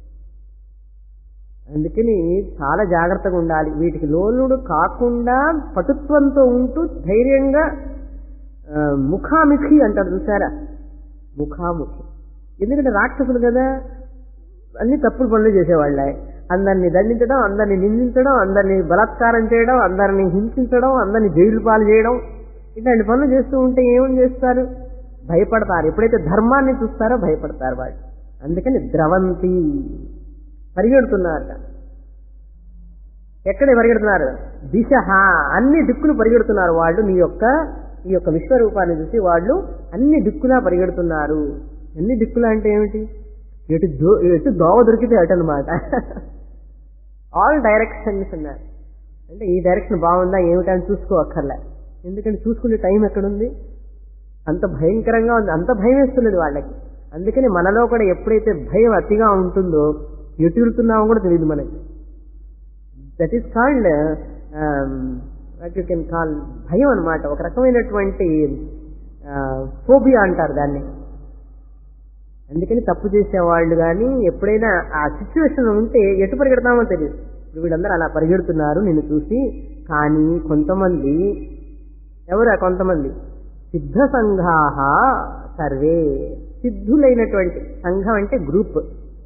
అందుకని చాలా జాగ్రత్తగా ఉండాలి. వీటికి లోనుడు కాకుండా పటుత్వంతో ఉంటూ ధైర్యంగా ముఖాముఖి అంటారు చూసారా, ముఖాముఖి. ఎందుకంటే రాక్షసులు కదా, అన్ని తప్పుడు పనులు చేసేవాళ్ళే. అందరినీ దండించడం, అందరినీ నిందించడం, అందరినీ బలాత్కారం చేయడం, అందరినీ హింసించడం, అందరినీ జైలు పాలు చేయడం, ఇట్లాంటి పనులు చేస్తూ ఉంటే ఏమని చేస్తారు? భయపడతారు. ఎప్పుడైతే ధర్మాన్ని చూస్తారో భయపడతారు వాళ్ళు. అందుకని ద్రవంతి, పరిగెడుతున్నారట. ఎక్కడ పరిగెడుతున్నారు? దిశ, అన్ని దిక్కులు పరిగెడుతున్నారు వాళ్ళు. నీ యొక్క ఈ యొక్క విశ్వరూపాన్ని చూసి వాళ్ళు అన్ని దిక్కులా పరిగెడుతున్నారు. అన్ని దిక్కులా అంటే ఏమిటి? ఎటు దో ఎటు దోవ దొరికితే అటు అనమాట. ఆల్ డైరెక్షన్స్ అన్నారు. అంటే ఈ డైరెక్షన్ బాగుందా ఏమిటని చూసుకోవక్కర్లే. ఎందుకంటే చూసుకునే టైం ఎక్కడుంది? అంత భయంకరంగా ఉంది, అంత భయం వేస్తున్నది వాళ్ళకి. అందుకని మనలో కూడా ఎప్పుడైతే భయం అతిగా ఉంటుందో ఎటు వెళ్తున్నామో కూడా తెలియదు మనకి. That is called what you can call భయం అనమాట. ఒక రకమైనటువంటి ఫోబియా అంటారు దాన్ని. అందుకని తప్పు చేసేవాళ్ళు కానీ ఎప్పుడైనా ఆ సిచ్యువేషన్ ఉంటే ఎటు పరిగెడతామో తెలియదు. ఇప్పుడు వీళ్ళందరూ అలా పరిగెడుతున్నారు నిన్ను చూసి. కానీ కొంతమంది, ఎవరు కొంతమంది? సిద్ధ సంఘాహ సర్వే, సిద్ధులైనటువంటి సంఘం అంటే గ్రూప్.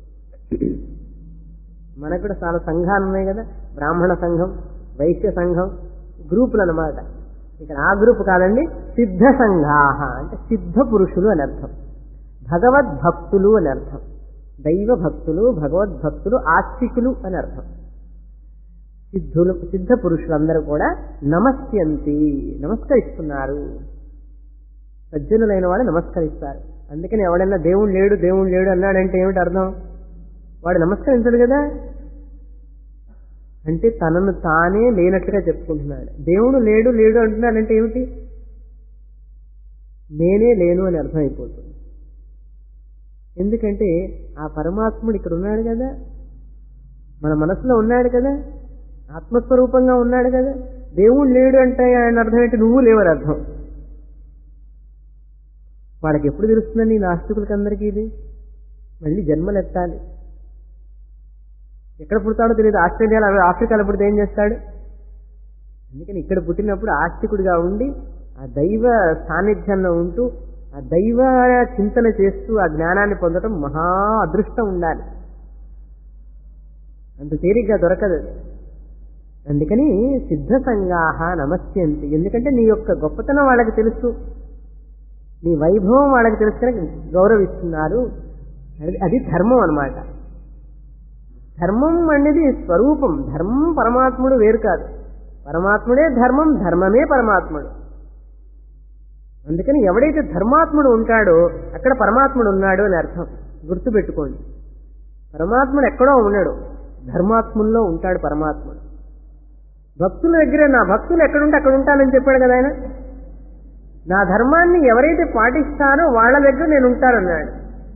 మనకు కూడా చాలా సంఘాలు ఉన్నాయి కదా, బ్రాహ్మణ సంఘం, వైశ్య సంఘం, గ్రూపులు అనమాట. ఇక్కడ ఆ గ్రూప్ కాదండి, సిద్ధ సంఘాహ అంటే సిద్ధ పురుషులు అని అర్థం. భగవద్భక్తులు అని అర్థం. దైవ భక్తులు, భగవద్భక్తులు, ఆస్తికులు అని అర్థం. సిద్ధులు, సిద్ధ పురుషులందరూ కూడా నమస్యంతి, నమస్కరిస్తున్నారు. సజ్జనులైన వాడు నమస్కరిస్తారు. అందుకని ఎవడైనా దేవుడు లేడు దేవుడు లేడు అన్నాడంటే ఏమిటి అర్థం? వాడు నమస్కరించడు కదా, అంటే తనను తానే లేనట్టుగా చెప్పుకుంటున్నాడు. దేవుడు లేడు లేడు అంటున్నాడంటే ఏమిటి? నేనే లేను అని అర్థం అయిపోతుంది. ఎందుకంటే ఆ పరమాత్ముడు ఇక్కడ ఉన్నాడు కదా, మన మనసులో ఉన్నాడు కదా, ఆత్మస్వరూపంగా ఉన్నాడు కదా. దేవుడు లేడు అంటే ఆయన అర్థం ఏంటి? నువ్వు లేవని అర్థం. వాళ్ళకి ఎప్పుడు తెలుస్తుందండి నాస్తికులకి అందరికీ ఇది? మళ్ళీ జన్మలు ఎత్తాలి. ఎక్కడ పుడతాడో తెలియదు. ఆస్ట్రేలియాలో, ఆఫ్రికాలో పుడితే ఏం చేస్తాడు? అందుకని ఇక్కడ పుట్టినప్పుడు ఆస్తికుడిగా ఉండి ఆ దైవ సాన్నిధ్యంలో ఉంటూ ఆ దైవ చింతన చేస్తూ ఆ జ్ఞానాన్ని పొందడం మహా అదృష్టం ఉండాలి. అంత తేలిగ్గా దొరకదు. అందుకని సిద్ధ సంఘాహ నమస్యంతి. ఎందుకంటే నీ యొక్క గొప్పతనం వాళ్ళకి తెలుసు, నీ వైభవం వాళ్ళకి తెలుసు కనుక గౌరవిస్తున్నారు. అది ధర్మం అన్నమాట. ధర్మం అనేది స్వరూపం. ధర్మం పరమాత్ముడు వేరు కాదు. పరమాత్ముడే ధర్మం, ధర్మమే పరమాత్ముడు. అందుకని ఎవడైతే ధర్మాత్ముడు ఉంటాడో అక్కడ పరమాత్ముడు ఉన్నాడు అని అర్థం. గుర్తుపెట్టుకోండి, పరమాత్ముడు ఎక్కడో ఉన్నాడు, ధర్మాత్ముల్లో ఉంటాడు పరమాత్ముడు. భక్తుల దగ్గర నా భక్తులు ఎక్కడుంటే అక్కడ ఉంటానని చెప్పాడు కదా ఆయన. నా ధర్మాన్ని ఎవరైతే పాటిస్తారో వాళ్ళ దగ్గర నేను ఉంటానన్నాడు.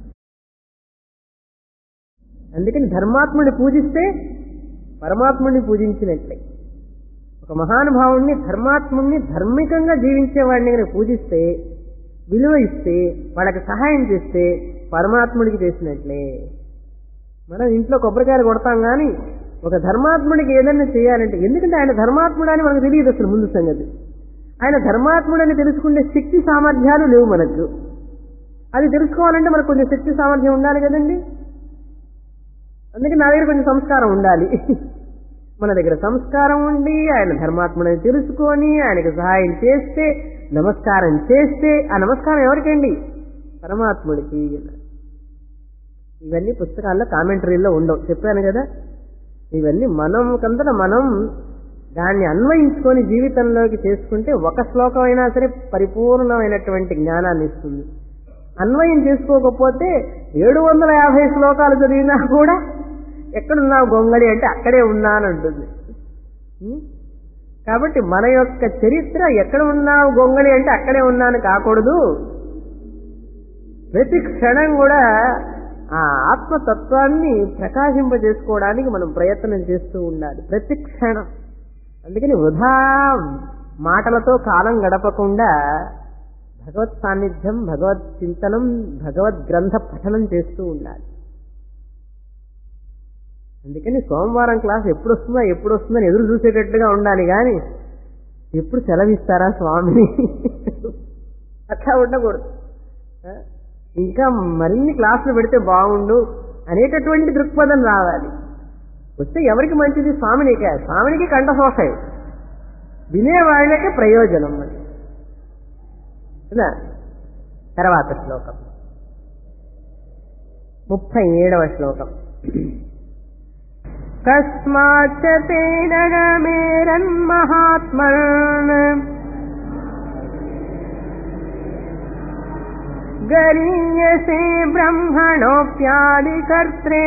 అందుకని ధర్మాత్ముడిని పూజిస్తే పరమాత్ముడిని పూజించినట్లే. ఒక మహానుభావుణ్ణి, ధర్మాత్ముడిని, ధార్మికంగా జీవించేవాడిని కనుక పూజిస్తే, విలువ ఇస్తే, వాళ్ళకి సహాయం చేస్తే పరమాత్ముడికి చేసినట్లే. మనం ఇంట్లో కొబ్బరికాయలు కొడతాం కానీ ఒక ధర్మాత్ముడికి ఏదన్నా చేయాలంటే, ఎందుకంటే ఆయన ధర్మాత్ముడు అని మనకు తెలియదు అసలు ముందు సంగతి. ఆయన ధర్మాత్ముడని తెలుసుకునే శక్తి సామర్థ్యాలు లేవు మనకు. అది తెలుసుకోవాలంటే మనకు కొంచెం శక్తి సామర్థ్యం ఉండాలి కదండి. అందుకే నా దగ్గర కొంచెం సంస్కారం ఉండాలి. మన దగ్గర సంస్కారం ఉండి ఆయన ధర్మాత్ముడని తెలుసుకొని ఆయనకు సహాయం చేస్తే, నమస్కారం చేస్తే, ఆ నమస్కారం ఎవరికండి? పరమాత్ముడికి. ఇవన్నీ పుస్తకాల్లో కామెంటరీల్లో ఉండవు, చెప్పాను కదా. ఇవన్నీ మనం కంతట మనం దాన్ని అన్వయించుకొని జీవితంలోకి చేసుకుంటే ఒక శ్లోకం అయినా సరే పరిపూర్ణమైనటువంటి జ్ఞానాన్ని ఇస్తుంది. అన్వయం చేసుకోకపోతే ఏడు వందల యాభై శ్లోకాలు చదివినా కూడా ఎక్కడున్నావు గొంగళి అంటే అక్కడే ఉన్నానంటుంది. కాబట్టి మన యొక్క చరిత్ర ఎక్కడ ఉన్నావు గొంగళి అంటే అక్కడే ఉన్నాను కాకూడదు. ప్రతి క్షణం కూడా ఆ ఆత్మతత్వాన్ని ప్రకాశింపజేసుకోవడానికి మనం ప్రయత్నం చేస్తూ ఉండాలి ప్రతి క్షణం. అందుకని వృధా మాటలతో కాలం గడపకుండా భగవత్ సాన్నిధ్యం, భగవత్ చింతనం, భగవద్ గ్రంథ పఠనం చేస్తూ ఉండాలి. అందుకని సోమవారం క్లాస్ ఎప్పుడు వస్తుందా ఎప్పుడు వస్తుందని ఎదురు చూసేటట్టుగా ఉండాలి కానీ ఎప్పుడు సెలవిస్తారా స్వామిని అట్లా ఉండకూడదు. ఇంకా మరిన్ని క్లాసులు పెడితే బాగుండు అనేటటువంటి దృక్పథం రావాలి. వస్తే ఎవరికి మంచిది? స్వామినికే. స్వామినికి కంఠశోషం, వినేవాళ్ళకే ప్రయోజనం. మరి తర్వాత శ్లోకం ముప్పై ఏడవ శ్లోకం. కస్మాచ్చ తేన మేరన్మహాత్మన్ గరీయసే బ్రహ్మణోప్యాదికర్త్రే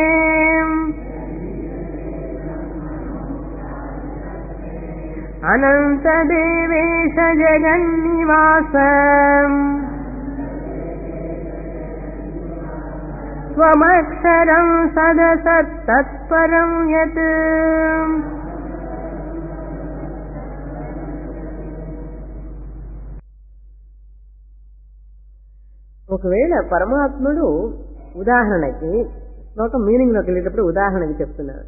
అనంతదేవేశ జగన్నివాస త్వమక్షరం సదసత్తత్పరం యత్. ఒకవేళ పరమాత్ముడు ఉదాహరణకి శ్లోకం మీనింగ్లోకి వెళ్ళేటప్పుడు ఉదాహరణకి చెప్తున్నాడు.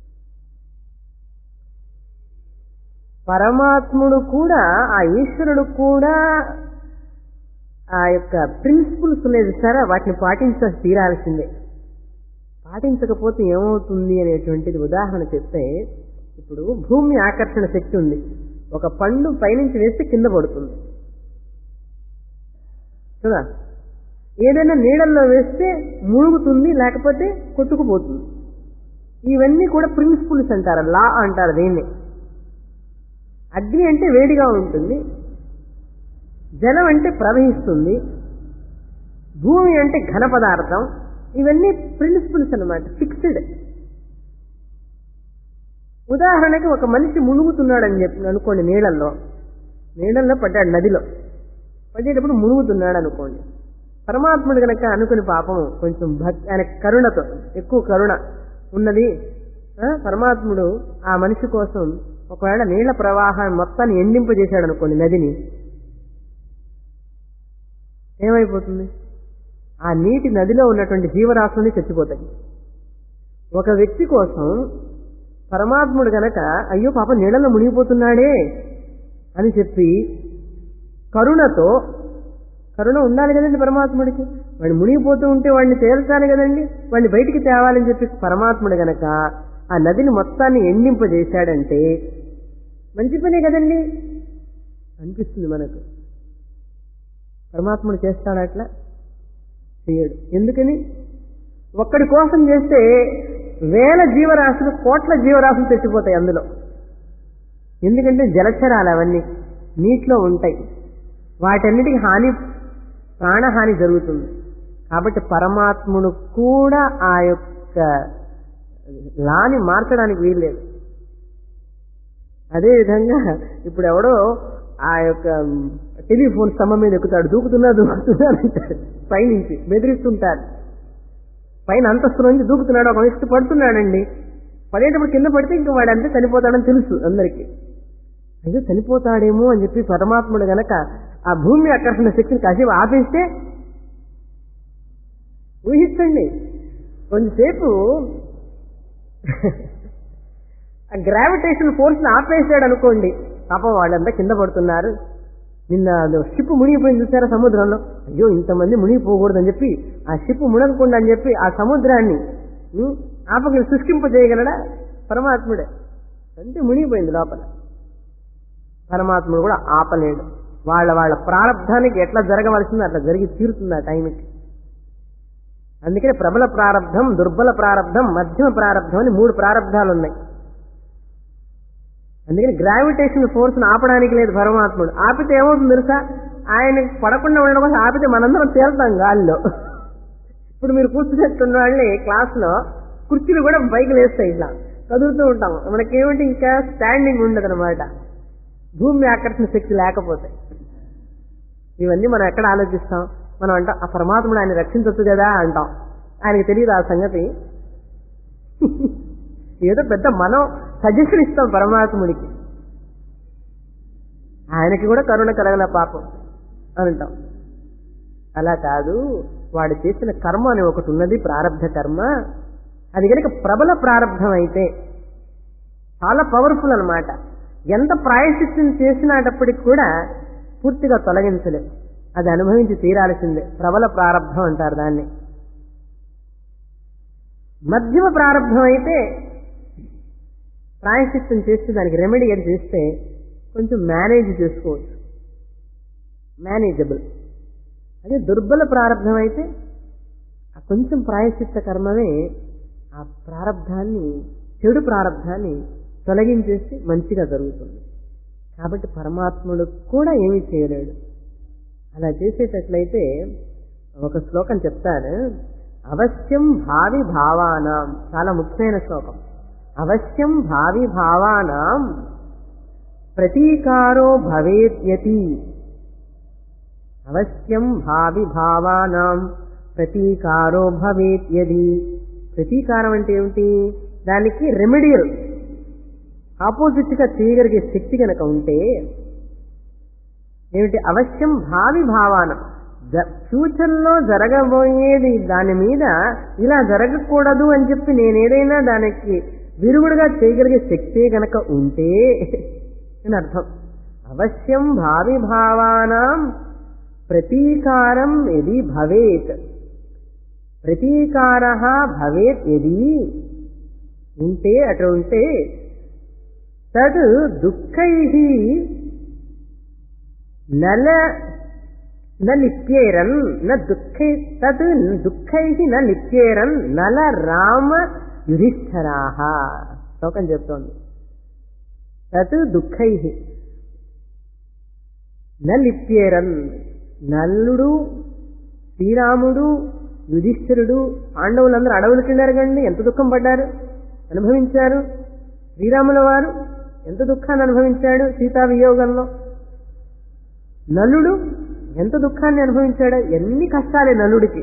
పరమాత్ముడు కూడా, ఆ ఈశ్వరుడు కూడా ఆ యొక్క ప్రిన్సిపుల్స్ లేదు సారా, వాటిని పాటించ తీరాల్సిందే. పాటించకపోతే ఏమవుతుంది అనేటువంటిది ఉదాహరణ చెప్తే, ఇప్పుడు భూమి ఆకర్షణ శక్తి ఉంది. ఒక పండు పైనుంచి వేస్తే కింద పడుతుంది కదా, ఏదైనా నీడల్లో వేస్తే మునుగుతుంది, లేకపోతే కొట్టుకుపోతుంది. ఇవన్నీ కూడా ప్రిన్సిపుల్స్ అంటారు, లా అంటారు దీన్ని. అగ్ని అంటే వేడిగా ఉంటుంది, జలం అంటే ప్రవహిస్తుంది, భూమి అంటే ఘన పదార్థం. ఇవన్నీ ప్రిన్సిపుల్స్ అన్నమాట, ఫిక్స్డ్. ఉదాహరణకి ఒక మనిషి మునుగుతున్నాడని చెప్పి అనుకోండి, నీళ్ళల్లో నీళ్ళల్లో పడ్డాడు, నదిలో పడేటప్పుడు మునుగుతున్నాడు అనుకోండి. పరమాత్ముడు కనుక అనుకుని పాపం కొంచెం భక్తి, ఆయన కరుణతో, ఎక్కువ కరుణ ఉన్నది పరమాత్ముడు ఆ మనిషి కోసం ఒకవేళ నీళ్ల ప్రవాహాన్ని మొత్తాన్ని ఎండింపజేశాడు అనుకోండి, నదిని, ఏమైపోతుంది? ఆ నీటి నదిలో ఉన్నటువంటి జీవరాశుల్ని చచ్చిపోతాయి. ఒక వ్యక్తి కోసం పరమాత్ముడు గనక అయ్యో పాప నీళ్ళలో మునిగిపోతున్నాడే అని చెప్పి కరుణతో, కరుణ ఉండాలి కదండి పరమాత్ముడికి, వాడిని మునిగిపోతూ ఉంటే వాడిని తేల్చాలి కదండి, వాడిని బయటికి తేవాలని చెప్పి పరమాత్ముడు గనక ఆ నదిని మొత్తాన్ని ఎండింపజేశాడంటే మంచి పనే కదండి అనిపిస్తుంది మనకు. పరమాత్ముడు చేస్తాడు అట్లా? చేయడు. ఎందుకని? ఒక్కడి కోసం చేస్తే వేల జీవరాశులు, కోట్ల జీవరాశులు తెచ్చిపోతాయి అందులో. ఎందుకంటే జలచరాలు అవన్నీ నీటిలో ఉంటాయి, వాటన్నిటికి హాని, ప్రాణహాని జరుగుతుంది. కాబట్టి పరమాత్ముడు కూడా ఆ యొక్క లాని మార్చడానికి వీల్లేదు. అదేవిధంగా ఇప్పుడు ఎవడో ఆ యొక్క టెలిఫోన్ స్తంభం మీద ఎక్కుతాడు, దూకుతున్నా దూకుతున్నా అంటాడు, పైనుంచి బెదిరిస్తుంటారు. పైన అంతస్తు నుంచి దూకుతున్నాడు, ఒక వ్యక్తి పడుతున్నాడండి, పడేటప్పుడు కింద పడితే ఇంకా వాడు అంతే చనిపోతాడని తెలుసు అందరికీ. అయ్యో చనిపోతాడేమో అని చెప్పి పరమాత్ముడు గనక ఆ భూమి ఆకర్షణ శక్తిని కాసేపు ఆపేస్తే, ఊహించండి కొంచెంసేపు ఆ గ్రావిటేషన్ ఫోర్స్ ని ఆపేసాడు అనుకోండి, పాపం వాళ్ళంతా కింద పడుతున్నారు. నిన్న షిప్ మునిగిపోయింది చూసారా సముద్రంలో, అయ్యో ఇంతమంది మునిగిపోకూడదని చెప్పి ఆ షిప్ మునగకుండా అని చెప్పి ఆ సముద్రాన్ని ఆపగలి సృష్టింపజేయగలడా? పరమాత్ముడే. అంటే మునిగిపోయింది లోపల. పరమాత్ముడు కూడా ఆపలేడు. వాళ్ళ వాళ్ళ ప్రారంధానికి ఎట్లా జరగవలసిందో అట్లా జరిగి తీరుతుంది ఆ టైంకి. అందుకనే ప్రబల ప్రారంధం, దుర్బల ప్రారంధం, మధ్యమ ప్రారంధం అని మూడు ప్రారంధాలు ఉన్నాయి. అందుకని గ్రావిటేషన్ ఫోర్స్ ను ఆపడానికి లేదు పరమాత్ముడు. ఆపితే ఏమవుతుంది తెలుసా? ఆయన పడకుండా ఉండడం కోసం ఆపితే మనందరం తేలుతాం గాల్లో. ఇప్పుడు మీరు కూర్చున్నట్టున్న వాళ్ళని క్లాస్లో కుర్చీలు కూడా పైకి లేస్తాయి, ఇట్లా కదులుతూ ఉంటాం. మనకేమిటి ఇంకా స్టాండింగ్ ఉండదు అనమాట, భూమి ఆకర్షణ శక్తి లేకపోతే. ఇవన్నీ మనం ఎక్కడ ఆలోచిస్తాం? మనం అంటాం ఆ పరమాత్ముడు ఆయన రక్షించవచ్చు కదా అంటాం. ఆయనకి తెలియదు ఆ సంగతి. ఏదో పెద్ద మనం సజెషన్ ఇస్తాం పరమాత్ముడికి, ఆయనకి కూడా కరుణ కలగల పాపం అని అంటాం. అలా కాదు, వాడు చేసిన కర్మ అని ఒకటి ఉన్నది, ప్రారబ్ధ కర్మ. అది కనుక ప్రబల ప్రారబ్ధం అయితే చాలా పవర్ఫుల్ అనమాట. ఎంత ప్రాయశ్చిత్తం చేసినప్పటికి కూడా పూర్తిగా తొలగించలేదు. అది అనుభవించి తీరాల్సిందే. ప్రబల ప్రారంభం అంటారు దాన్ని. మధ్యమ ప్రారంభం అయితే ప్రాయశ్చిత్తం చేస్తే దానికి రెమెడీ అని చేస్తే కొంచెం మేనేజ్ చేసుకోవచ్చు, మేనేజబుల్. అదే దుర్బల ప్రారంభం అయితే ఆ కొంచెం ప్రాయశ్చిత్త కర్మమే ఆ ప్రారంధాన్ని, చెడు ప్రారంధాన్ని తొలగించేసి మంచిగా జరుగుతుంది. కాబట్టి పరమాత్ముడు కూడా ఏమీ చేయలేడు. అలా చేసేటట్లయితే ఒక శ్లోకం చెప్తాను. అవశ్యం భావి భావానాం, చాలా ముఖ్యమైన శ్లోకం. అవశ్యం భావి భావానాం ప్రతీకారో భవేత్యతి. అవశ్యం భావి భావానాం ప్రతీకారో భవేత్యది. ప్రతీకారం అంటే ఏమిటి? దానికి రెమెడియల్ ఆపోజిట్ గా చేయగలిగే శక్తి కనుక ఉంటే ఏమిటి? అవశ్యం భావి భావానం, ఫ్యూచర్ లో జరగబోయేది దాని మీద ఇలా జరగకూడదు అని చెప్పి నేనేదైనా దానికి విరుగుడుగా చేయగలిగే శక్తి గనక ఉంటే అని అర్థం. అవశ్యం భావి భావానాం ప్రతీకారం యది భవేత్, ప్రతీకార భవేత్ యది ఉంటే, అటు ఉంటే తద్ దుఃఖై నల న లిప్యేరన్ న దుఃఖై తద్ దుఃఖై న లిప్యేరన్ నల రామ యుధిష్ఠరాః. శ్లోకం చెప్తోంది. తత్ దుఃఖై న లిప్యేరన్, నల్లుడు, శ్రీరాముడు, యుధిష్ఠిరుడు, పాండవులందరూ అడవులకి వెళ్ళారు కండి, ఎంత దుఃఖం పడ్డారు, అనుభవించారు. శ్రీరాముల వారు ఎంత దుఃఖాన్ని అనుభవించాడు సీతా వియోగంలో. నలుడు ఎంత దుఃఖాన్ని అనుభవించాడు, ఎన్ని కష్టాలే నలుడికి.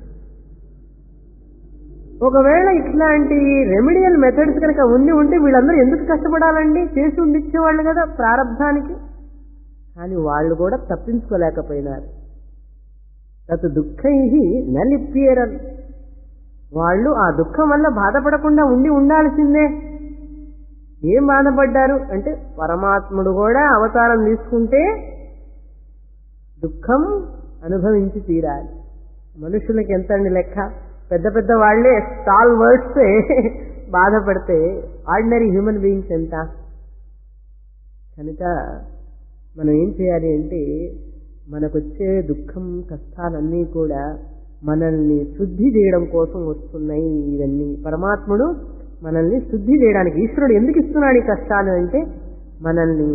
ఒకవేళ ఇట్లాంటి రెమెడియల్ మెథడ్స్ కనుక ఉండి ఉంటే వీళ్ళందరూ ఎందుకు కష్టపడాలండి? చేసి ఉండిచ్చేవాళ్ళు కదా ప్రారంధానికి. కానీ వాళ్ళు కూడా తప్పించుకోలేకపోయినారు. తత్ దుఃఖై నలిప్యేరన్, వాళ్ళు ఆ దుఃఖం వల్ల బాధపడకుండా ఉండి ఉండాల్సిందే. ఏం బాధపడ్డారు అంటే పరమాత్ముడు కూడా అవతారం తీసుకుంటే దుఃఖం అనుభవించి తీరాలి. మనుషులకి ఎంతండి లెక్క? పెద్ద పెద్ద వాళ్లే స్టాల్ వర్డ్సే బాధపడితే ఆర్డినరీ హ్యూమన్ బీయింగ్స్ ఎంత? కనుక మనం ఏం చేయాలి అంటే మనకొచ్చే దుఃఖం కష్టాలన్నీ కూడా మనల్ని శుద్ధి చేయడం కోసం వస్తున్నాయి. ఇవన్నీ పరమాత్ముడు మనల్ని శుద్ధి చేయడానికి. ఈశ్వరుడు ఎందుకు ఇస్తున్నాడు ఈ కష్టాలు అంటే మనల్ని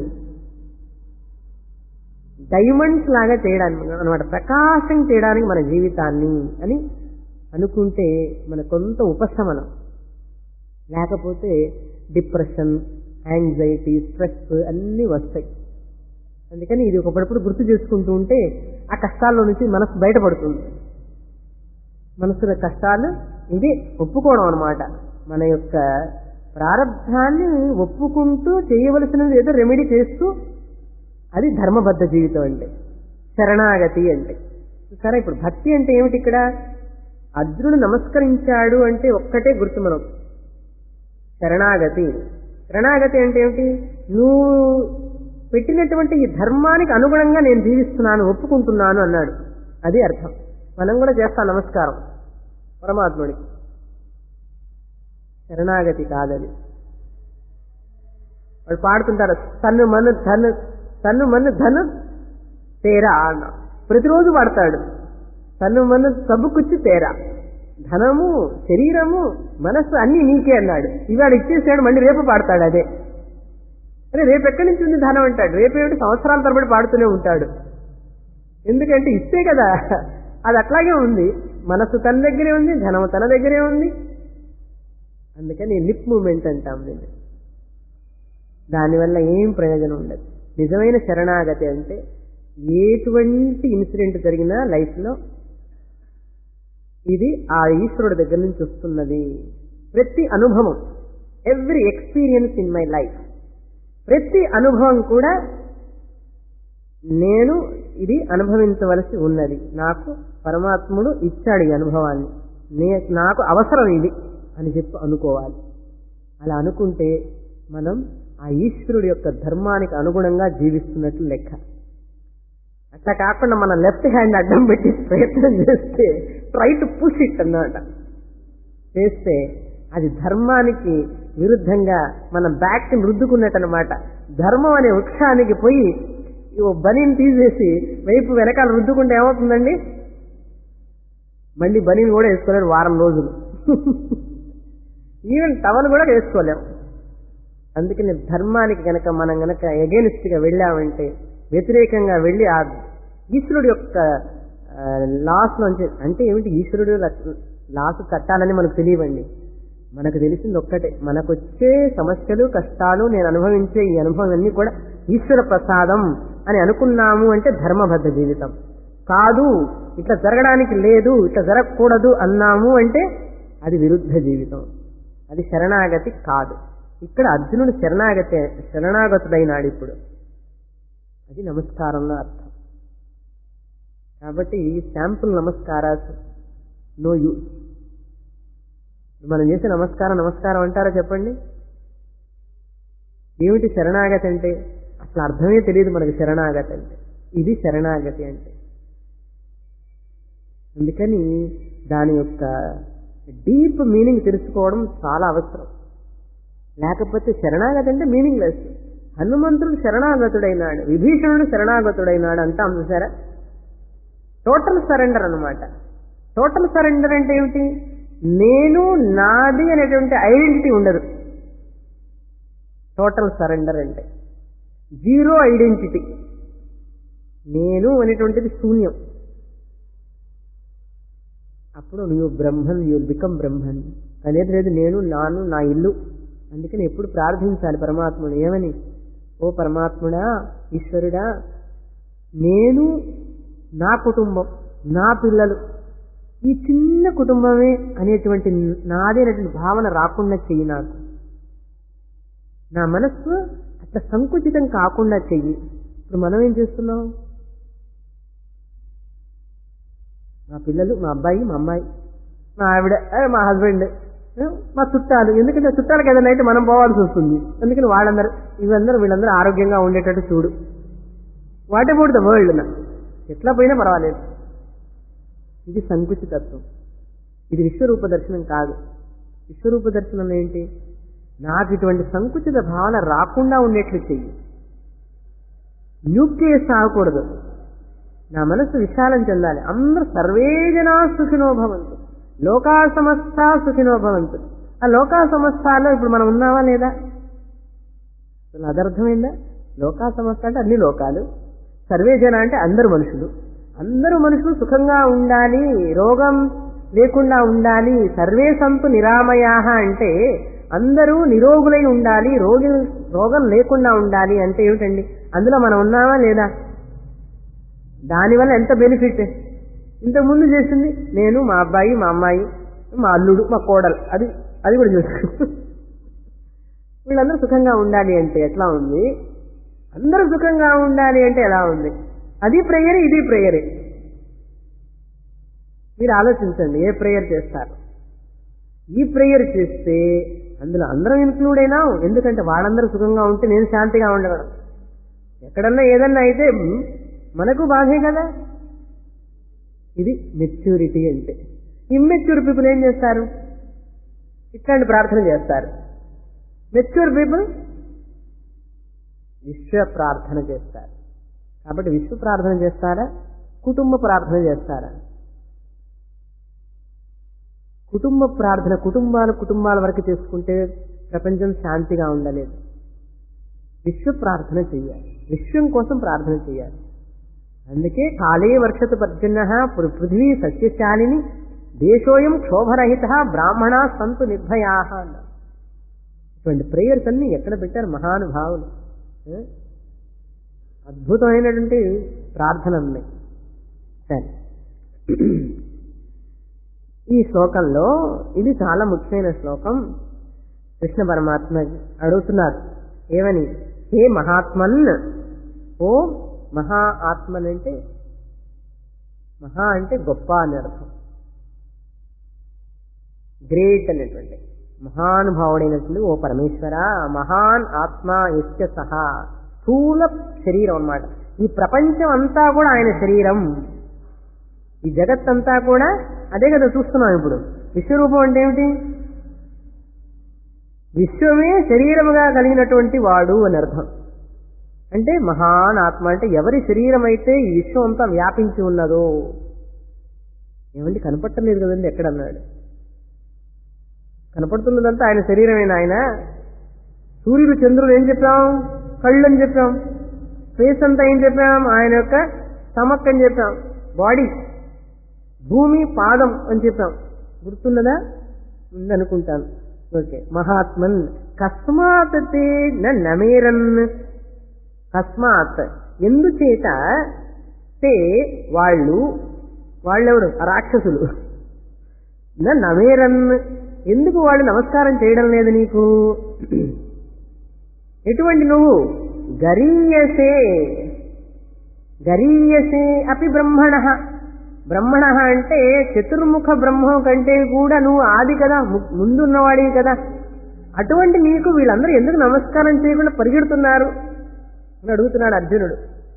డైమండ్స్ లాగా చేయడానికి అనమాట, ప్రకాశం చేయడానికి మన జీవితాన్ని అని అనుకుంటే మన కొంత ఉపశమనం. లేకపోతే డిప్రెషన్, యాంగ్జైటీ, స్ట్రెస్ అన్నీ వస్తాయి. అందుకని ఇది ఒకప్పుడు గుర్తు చేసుకుంటూ ఉంటే ఆ కష్టాల్లో నుంచి మనసు బయటపడుతుంది. మనసుల కష్టాలు ఇది ఒప్పుకోవడం అనమాట. మన యొక్క ప్రారంధాన్ని ఒప్పుకుంటూ చేయవలసినది ఏదో రెమెడీ చేస్తూ, అది ధర్మబద్ధ జీవితం అంటే, శరణాగతి అంటే. సరే, ఇప్పుడు భక్తి అంటే ఏమిటి? ఇక్కడ అర్జునుడు నమస్కరించాడు అంటే ఒక్కటే గుర్తు మనం, శరణాగతి. శరణాగతి అంటే ఏమిటి? నువ్వు పెట్టినటువంటి ఈ ధర్మానికి అనుగుణంగా నేను జీవిస్తున్నాను, ఒప్పుకుంటున్నాను అన్నాడు. అది అర్థం. మనం కూడా చేస్తాం నమస్కారం పరమాత్ముడికి. శరణాగతి కాదది. వాళ్ళు పాడుతుంటారు, తన్ను మను ధను తన్ను మను ధను తేరా అన్న. ప్రతిరోజు పాడతాడు, తన్ను మను సబ్బుకుచ్చి తేరా. ధనము, శరీరము, మనస్సు అన్ని నీకే అన్నాడు. ఇవాళ ఇచ్చేసాడు, మళ్ళీ రేపు పాడతాడు అదే. అరే రేపు ఎక్కడి నుంచి ఉంది ధనం అంటాడు. రేపేమిటి సంవత్సరాల తరబడి పాడుతూనే ఉంటాడు. ఎందుకంటే ఇస్తే కదా, అది అట్లాగే ఉంది. మనస్సు తన దగ్గరే ఉంది, ధనం తన దగ్గరే ఉంది. అందుకని లిప్ మూమెంట్ అంటాం దీన్ని. దానివల్ల ఏం ప్రయోజనం ఉండదు. నిజమైన శరణాగతి అంటే ఎటువంటి ఇన్సిడెంట్ జరిగినా లైఫ్లో ఇది ఆ ఈశ్వరుడి దగ్గర నుంచి వస్తున్నది. ప్రతి అనుభవం, every experience in my life, ప్రతి అనుభవం కూడా నేను ఇది అనుభవించవలసి ఉన్నది. నాకు పరమాత్ముడు ఇచ్చాడు ఈ అనుభవాన్ని, నే నాకు అవసరం ఇది అని చెప్పి అనుకోవాలి. అలా అనుకుంటే మనం ఆ ఈశ్వరుడి యొక్క ధర్మానికి అనుగుణంగా జీవిస్తున్నట్లు లెక్క. అట్లా కాకుండా మన లెఫ్ట్ హ్యాండ్ అడ్డం పెట్టి ప్రయత్నం చేస్తే ట్రై టు పుష్ ఇట్ అన్నమాట. చేస్తే అది ధర్మానికి విరుద్ధంగా మన బ్యాక్ రుద్దుకున్నట్టు అనమాట. ధర్మం అనే వృక్షానికి పోయి బనీని తీసేసి వైపు వెనకాల రుద్దుకుంటే ఏమవుతుందండి? మళ్ళీ బనీని కూడా వేసుకోలేరు వారం రోజులు. ఈవెన్ టవల్ కూడా వేసుకోలేము. అందుకని ధర్మానికి గనక మనం గనక ఎగెనిస్ట్ గా వెళ్ళామంటే, వ్యతిరేకంగా వెళ్ళి ఆ ఈశ్వరుడు యొక్క లాస్ నుంచి, అంటే ఏమిటి ఈశ్వరుడు లాస్ చట్టాలని మనకు తెలియవండి. మనకు తెలిసింది ఒక్కటే, మనకొచ్చే సమస్యలు కష్టాలు నేను అనుభవించే ఈ అనుభవం అన్ని కూడా ఈశ్వర ప్రసాదం అని అనుకున్నాము అంటే ధర్మబద్ధ జీవితం. కాదు ఇట్లా జరగడానికి లేదు, ఇట్లా జరగకూడదు అన్నాము అంటే అది విరుద్ధ జీవితం, అది శరణాగతి కాదు. ఇక్కడ అర్జునుడు శరణాగతి శరణాగతుడైనాడు ఇప్పుడు, అది నమస్కారంలో అర్థం. కాబట్టి శాంపుల్ నమస్కారాలు నో యూస్. మనం చేసే నమస్కారం నమస్కారం అంటారా చెప్పండి? ఏమిటి శరణాగతి అంటే? అసలు అర్థమే తెలియదు మనకి శరణాగతి అంటే. ఇది శరణాగతి అంటే. అందుకని దాని యొక్క డీప్ మీనింగ్ తెలుసుకోవడం చాలా అవసరం. లేకపోతే శరణాగతి అంటే మీనింగ్ లెస్. హనుమంతుడు శరణాగతుడైనాడు, విభీషణుడు శరణాగతుడైనాడు అంటాం చూసారా? టోటల్ సరెండర్ అన్నమాట. టోటల్ సరెండర్ అంటే ఏమిటి? నేను నాది అనేటువంటి ఐడెంటిటీ ఉండదు. టోటల్ సరెండర్ అంటే జీరో ఐడెంటిటీ. నేను అనేటువంటిది శూన్యం. అప్పుడు నువ్వు బ్రహ్మన్, యూ బికమ్ బ్రహ్మన్. అనేది లేదు నేను, నాను, నా ఇల్లు. అందుకని ఎప్పుడు ప్రార్థించాలి పరమాత్ముడు ఏమని? ఓ పరమాత్ముడా, ఈశ్వరుడా, నేను, నా కుటుంబం, నా పిల్లలు, ఈ చిన్న కుటుంబమే అనేటువంటి నాదే అనేటువంటి భావన రాకుండా చెయ్యి. నాకు నా మనస్సు అట్లా సంకుచితం కాకుండా చెయ్యి. ఇప్పుడు మనం ఏం చేస్తున్నాం? మా పిల్లలు, మా అబ్బాయి, మా అమ్మాయి, మా ఆవిడ, మా హస్బెండ్, మా చుట్టాలు. ఎందుకంటే చుట్టాలకు ఏదైనా అయితే మనం పోవాల్సి వస్తుంది. అందుకని వాళ్ళందరూ ఇవందరూ వీళ్ళందరూ ఆరోగ్యంగా ఉండేటట్టు చూడు. What about the world? నా ఎట్లా పోయినా పర్వాలేదు. ఇది సంకుచితత్వం. ఇది విశ్వరూప దర్శనం కాదు. విశ్వరూప దర్శనం ఏంటి? నాకు ఇటువంటి సంకుచిత భావన రాకుండా ఉండేట్లు చెయ్యి. న్యూక్లియస్ సాగకూడదు. నా మనస్సు విశాలం చెందాలి. అందరూ సర్వే జనా సుఖినో భవంతు, లోకా సమస్త సుఖినో భవంతు. ఆ లోకా సమస్తాలో ఇప్పుడు మనం ఉన్నావా లేదా? అసలు అదర్థమైందా? లోకా సమస్త అంటే అన్ని లోకాలు, సర్వే జన అంటే అందరు మనుషులు. అందరూ మనుషులు సుఖంగా ఉండాలి, రోగం లేకుండా ఉండాలి. సర్వే సంతు నిరామయాహ అంటే అందరూ నిరోగులై ఉండాలి, రోగి రోగం లేకుండా ఉండాలి అంటే ఏమిటండి? అందులో మనం ఉన్నామా లేదా? దానివల్ల ఎంత బెనిఫిట్? ఇంతకుముందు చేసింది నేను, మా అబ్బాయి, మా అమ్మాయి, మా అల్లుడు, మా కోడలు, అది అది కూడా చూసుకో. వీళ్ళందరూ సుఖంగా ఉండాలి అంటే ఎట్లా ఉంది? అందరూ సుఖంగా ఉండాలి అంటే ఎలా ఉంది? అది ప్రేయర్, ఇది ప్రేయరే. మీరు ఆలోచించండి, ఏ ప్రేయర్ చేస్తారు? ఈ ప్రేయర్ చేస్తే అందులో అందరం ఇన్క్లూడ్ అయినాం. ఎందుకంటే వాళ్ళందరూ సుఖంగా ఉంటే నేను శాంతిగా ఉండగలను. ఎక్కడన్నా ఏదన్నా అయితే మనకు బాధే కదా. ఇది మెచ్యూరిటీ అంటే. ఇమ్మెచ్యూర్ పీపుల్ ఏం చేస్తారు? ఇట్లాంటి ప్రార్థన చేస్తారు. మెచ్యూర్ పీపుల్ విశ్వ ప్రార్థన చేస్తారు. కాబట్టి విశ్వ ప్రార్థన చేస్తారా? కుటుంబ ప్రార్థన చేస్తారా? కుటుంబ ప్రార్థన కుటుంబాలు కుటుంబాల వరకు చేసుకుంటే ప్రపంచం శాంతిగా ఉండలేదు. విశ్వ ప్రార్థన చెయ్యాలి, విశ్వం కోసం ప్రార్థన చేయాలి. అందుకే కాళే వర్షతు పర్జన్య పృథ్వీ సస్యశాలిని దేశోయం క్షోభరహిత బ్రాహ్మణ సంతు నిర్భయా అన్నారు. ఇటువంటి ప్రేయర్స్ అన్ని ఎక్కడ పెట్టారు మహానుభావులు. అద్భుతమైనటువంటి ప్రార్థనలు ఉన్నాయి. సరే, ఈ శ్లోకంలో ఇది చాలా ముఖ్యమైన శ్లోకం. కృష్ణ పరమాత్మ అడుగుతున్నారు ఏమని? హే మహాత్మన్, ఓ మహా ఆత్మన్ అంటే మహా అంటే గొప్ప అని అర్థం. గ్రేట్ అనేటువంటి మహానుభావుడైనటువంటి ఓ పరమేశ్వర, మహాన్ ఆత్మ యస్య సహా, స్థూల శరీరం అన్నమాట. ఈ ప్రపంచం అంతా కూడా ఆయన శరీరం, ఈ జగత్తంతా కూడా అదే కదా చూస్తున్నాం ఇప్పుడు. విశ్వరూపం అంటే ఏమిటి? విశ్వమే శరీరముగా కలిగినటువంటి వాడు అని అర్థం. అంటే మహాన్ ఆత్మ అంటే ఎవరి శరీరం అయితే ఈ విశ్వం అంతా వ్యాపించి ఉన్నదో. ఏమండి కనపట్టలేదు కదండి ఎక్కడన్నాడు? కనపడుతున్నదంతా ఆయన శరీరమేనా? ఆయన సూర్యుడు చంద్రుడు ఏం చెప్పాం? కళ్ళు అని చెప్పాం. ఫేస్ అంతా ఏం చెప్పాం? ఆయన యొక్క స్టమక్ అని చెప్పాం. బాడీ, భూమి పాదం అని చెప్పాం. గుర్తున్నదా? ఉందనుకుంటాను. ఓకే. మహాత్మన్ కస్మాత్ తే నమేరన్, కస్మాత్ ఎందుచేత, తే వాళ్ళు, వాళ్ళెవడు? రాక్షసులు. నమేరన్ ఎందుకు వాళ్ళు నమస్కారం చేయడం లేదు నీకు? ఎటువంటి నువ్వు? గరీయసే, గరీయసే అపి బ్రహ్మణ. బ్రహ్మణ అంటే చతుర్ముఖ బ్రహ్మం కంటే కూడా నువ్వు ఆది కదా, ముందున్నవాడివి కదా. అటువంటి నీకు వీళ్ళందరూ ఎందుకు నమస్కారం చేయకుండా పరిగెడుతున్నారు అని అడుగుతున్నాడు అర్జునుడు.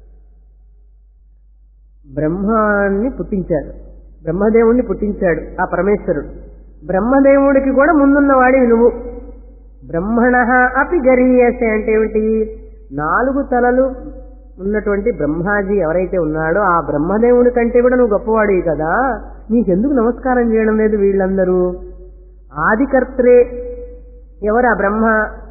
బ్రహ్మాన్ని పుట్టించాడు, బ్రహ్మదేవుణ్ణి పుట్టించాడు ఆ పరమేశ్వరుడు. బ్రహ్మదేవుడికి కూడా ముందున్నవాడివి నువ్వు. బ్రహ్మణ అపి గరీయసే అంటే ఏమిటి? నాలుగు తలలు ఉన్నటువంటి బ్రహ్మాజీ ఎవరైతే ఉన్నాడో ఆ బ్రహ్మదేవుడి కంటే కూడా నువ్వు గొప్పవాడివి కదా. నీకెందుకు నమస్కారం చేయడం లేదు వీళ్ళందరూ? ఆదికర్త్రే ఎవరు? ఆ బ్రహ్మ,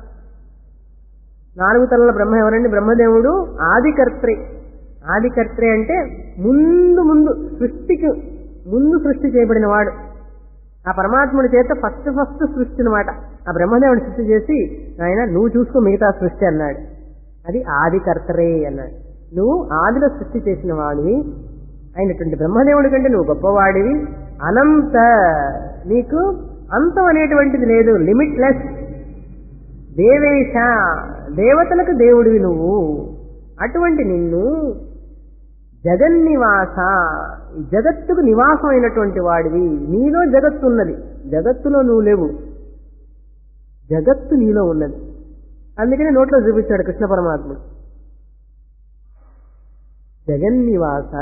నాలుగు తలల బ్రహ్మ ఎవరండి? బ్రహ్మదేవుడు ఆదికర్త్రే. ఆదికర్త్రే అంటే ముందు ముందు సృష్టికి ముందు సృష్టి చేయబడిన వాడు. ఆ పరమాత్ముడి చేత ఫస్ట్ ఫస్ట్ సృష్టి అనమాట. ఆ బ్రహ్మదేవుడి సృష్టి చేసి ఆయన నువ్వు చూసుకో మిగతా సృష్టి అన్నాడు. అది ఆదికర్తరే అన్నాడు. నువ్వు ఆదిలో సృష్టి చేసిన వాడివి అయినటువంటి బ్రహ్మదేవుడి కంటే నువ్వు గొప్పవాడివి. అనంత, నీకు అంతం అనేటువంటిది లేదు, లిమిట్లెస్. దేవేశ, దేవతలకు దేవుడివి నువ్వు. అటువంటి నిన్ను జగన్నివాస, జగత్తుకు నివాసం అయినటువంటి వాడివి. నీలో జగత్తు ఉన్నది, జగత్తులో నువ్వు లేవు, జగత్తు నీలో ఉన్నది. అందుకని నోట్లో చూపించాడు కృష్ణ పరమాత్ముడు. జగన్నివాస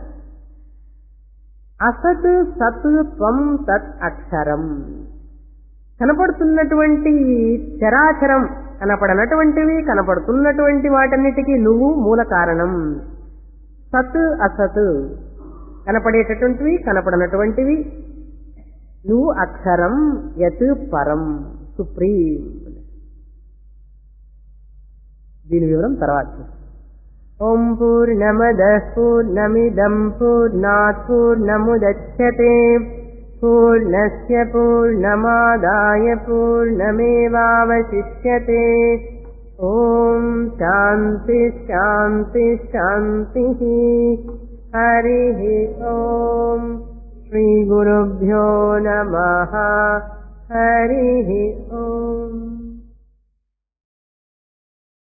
అసత్ సత్ త్వం తత్ అక్షరం. కనపడుతున్నటువంటి చరాచరం, కనపడనటువంటివి, కనపడుతున్నటువంటి వాటన్నిటికీ నువ్వు మూల కారణం. సత్ అసత్, కనపడేటటువంటివి కనపడనటువంటివి, నువ్వు అక్షరం. యత్ పరం, సుప్రీం. దీని వివరం తర్వాత. ఓం పూర్ణమదః పూర్ణమిదం పూర్ణాత్ పూర్ణముదచ్యతే పూర్ణస్య పూర్ణమాదాయ పూర్ణమేవావశిష్యతే. ఓం శాంతి శాంతి శాంతి. హరి ఓం. శ్రీ గురుభ్యో నమః. హరి ఓం.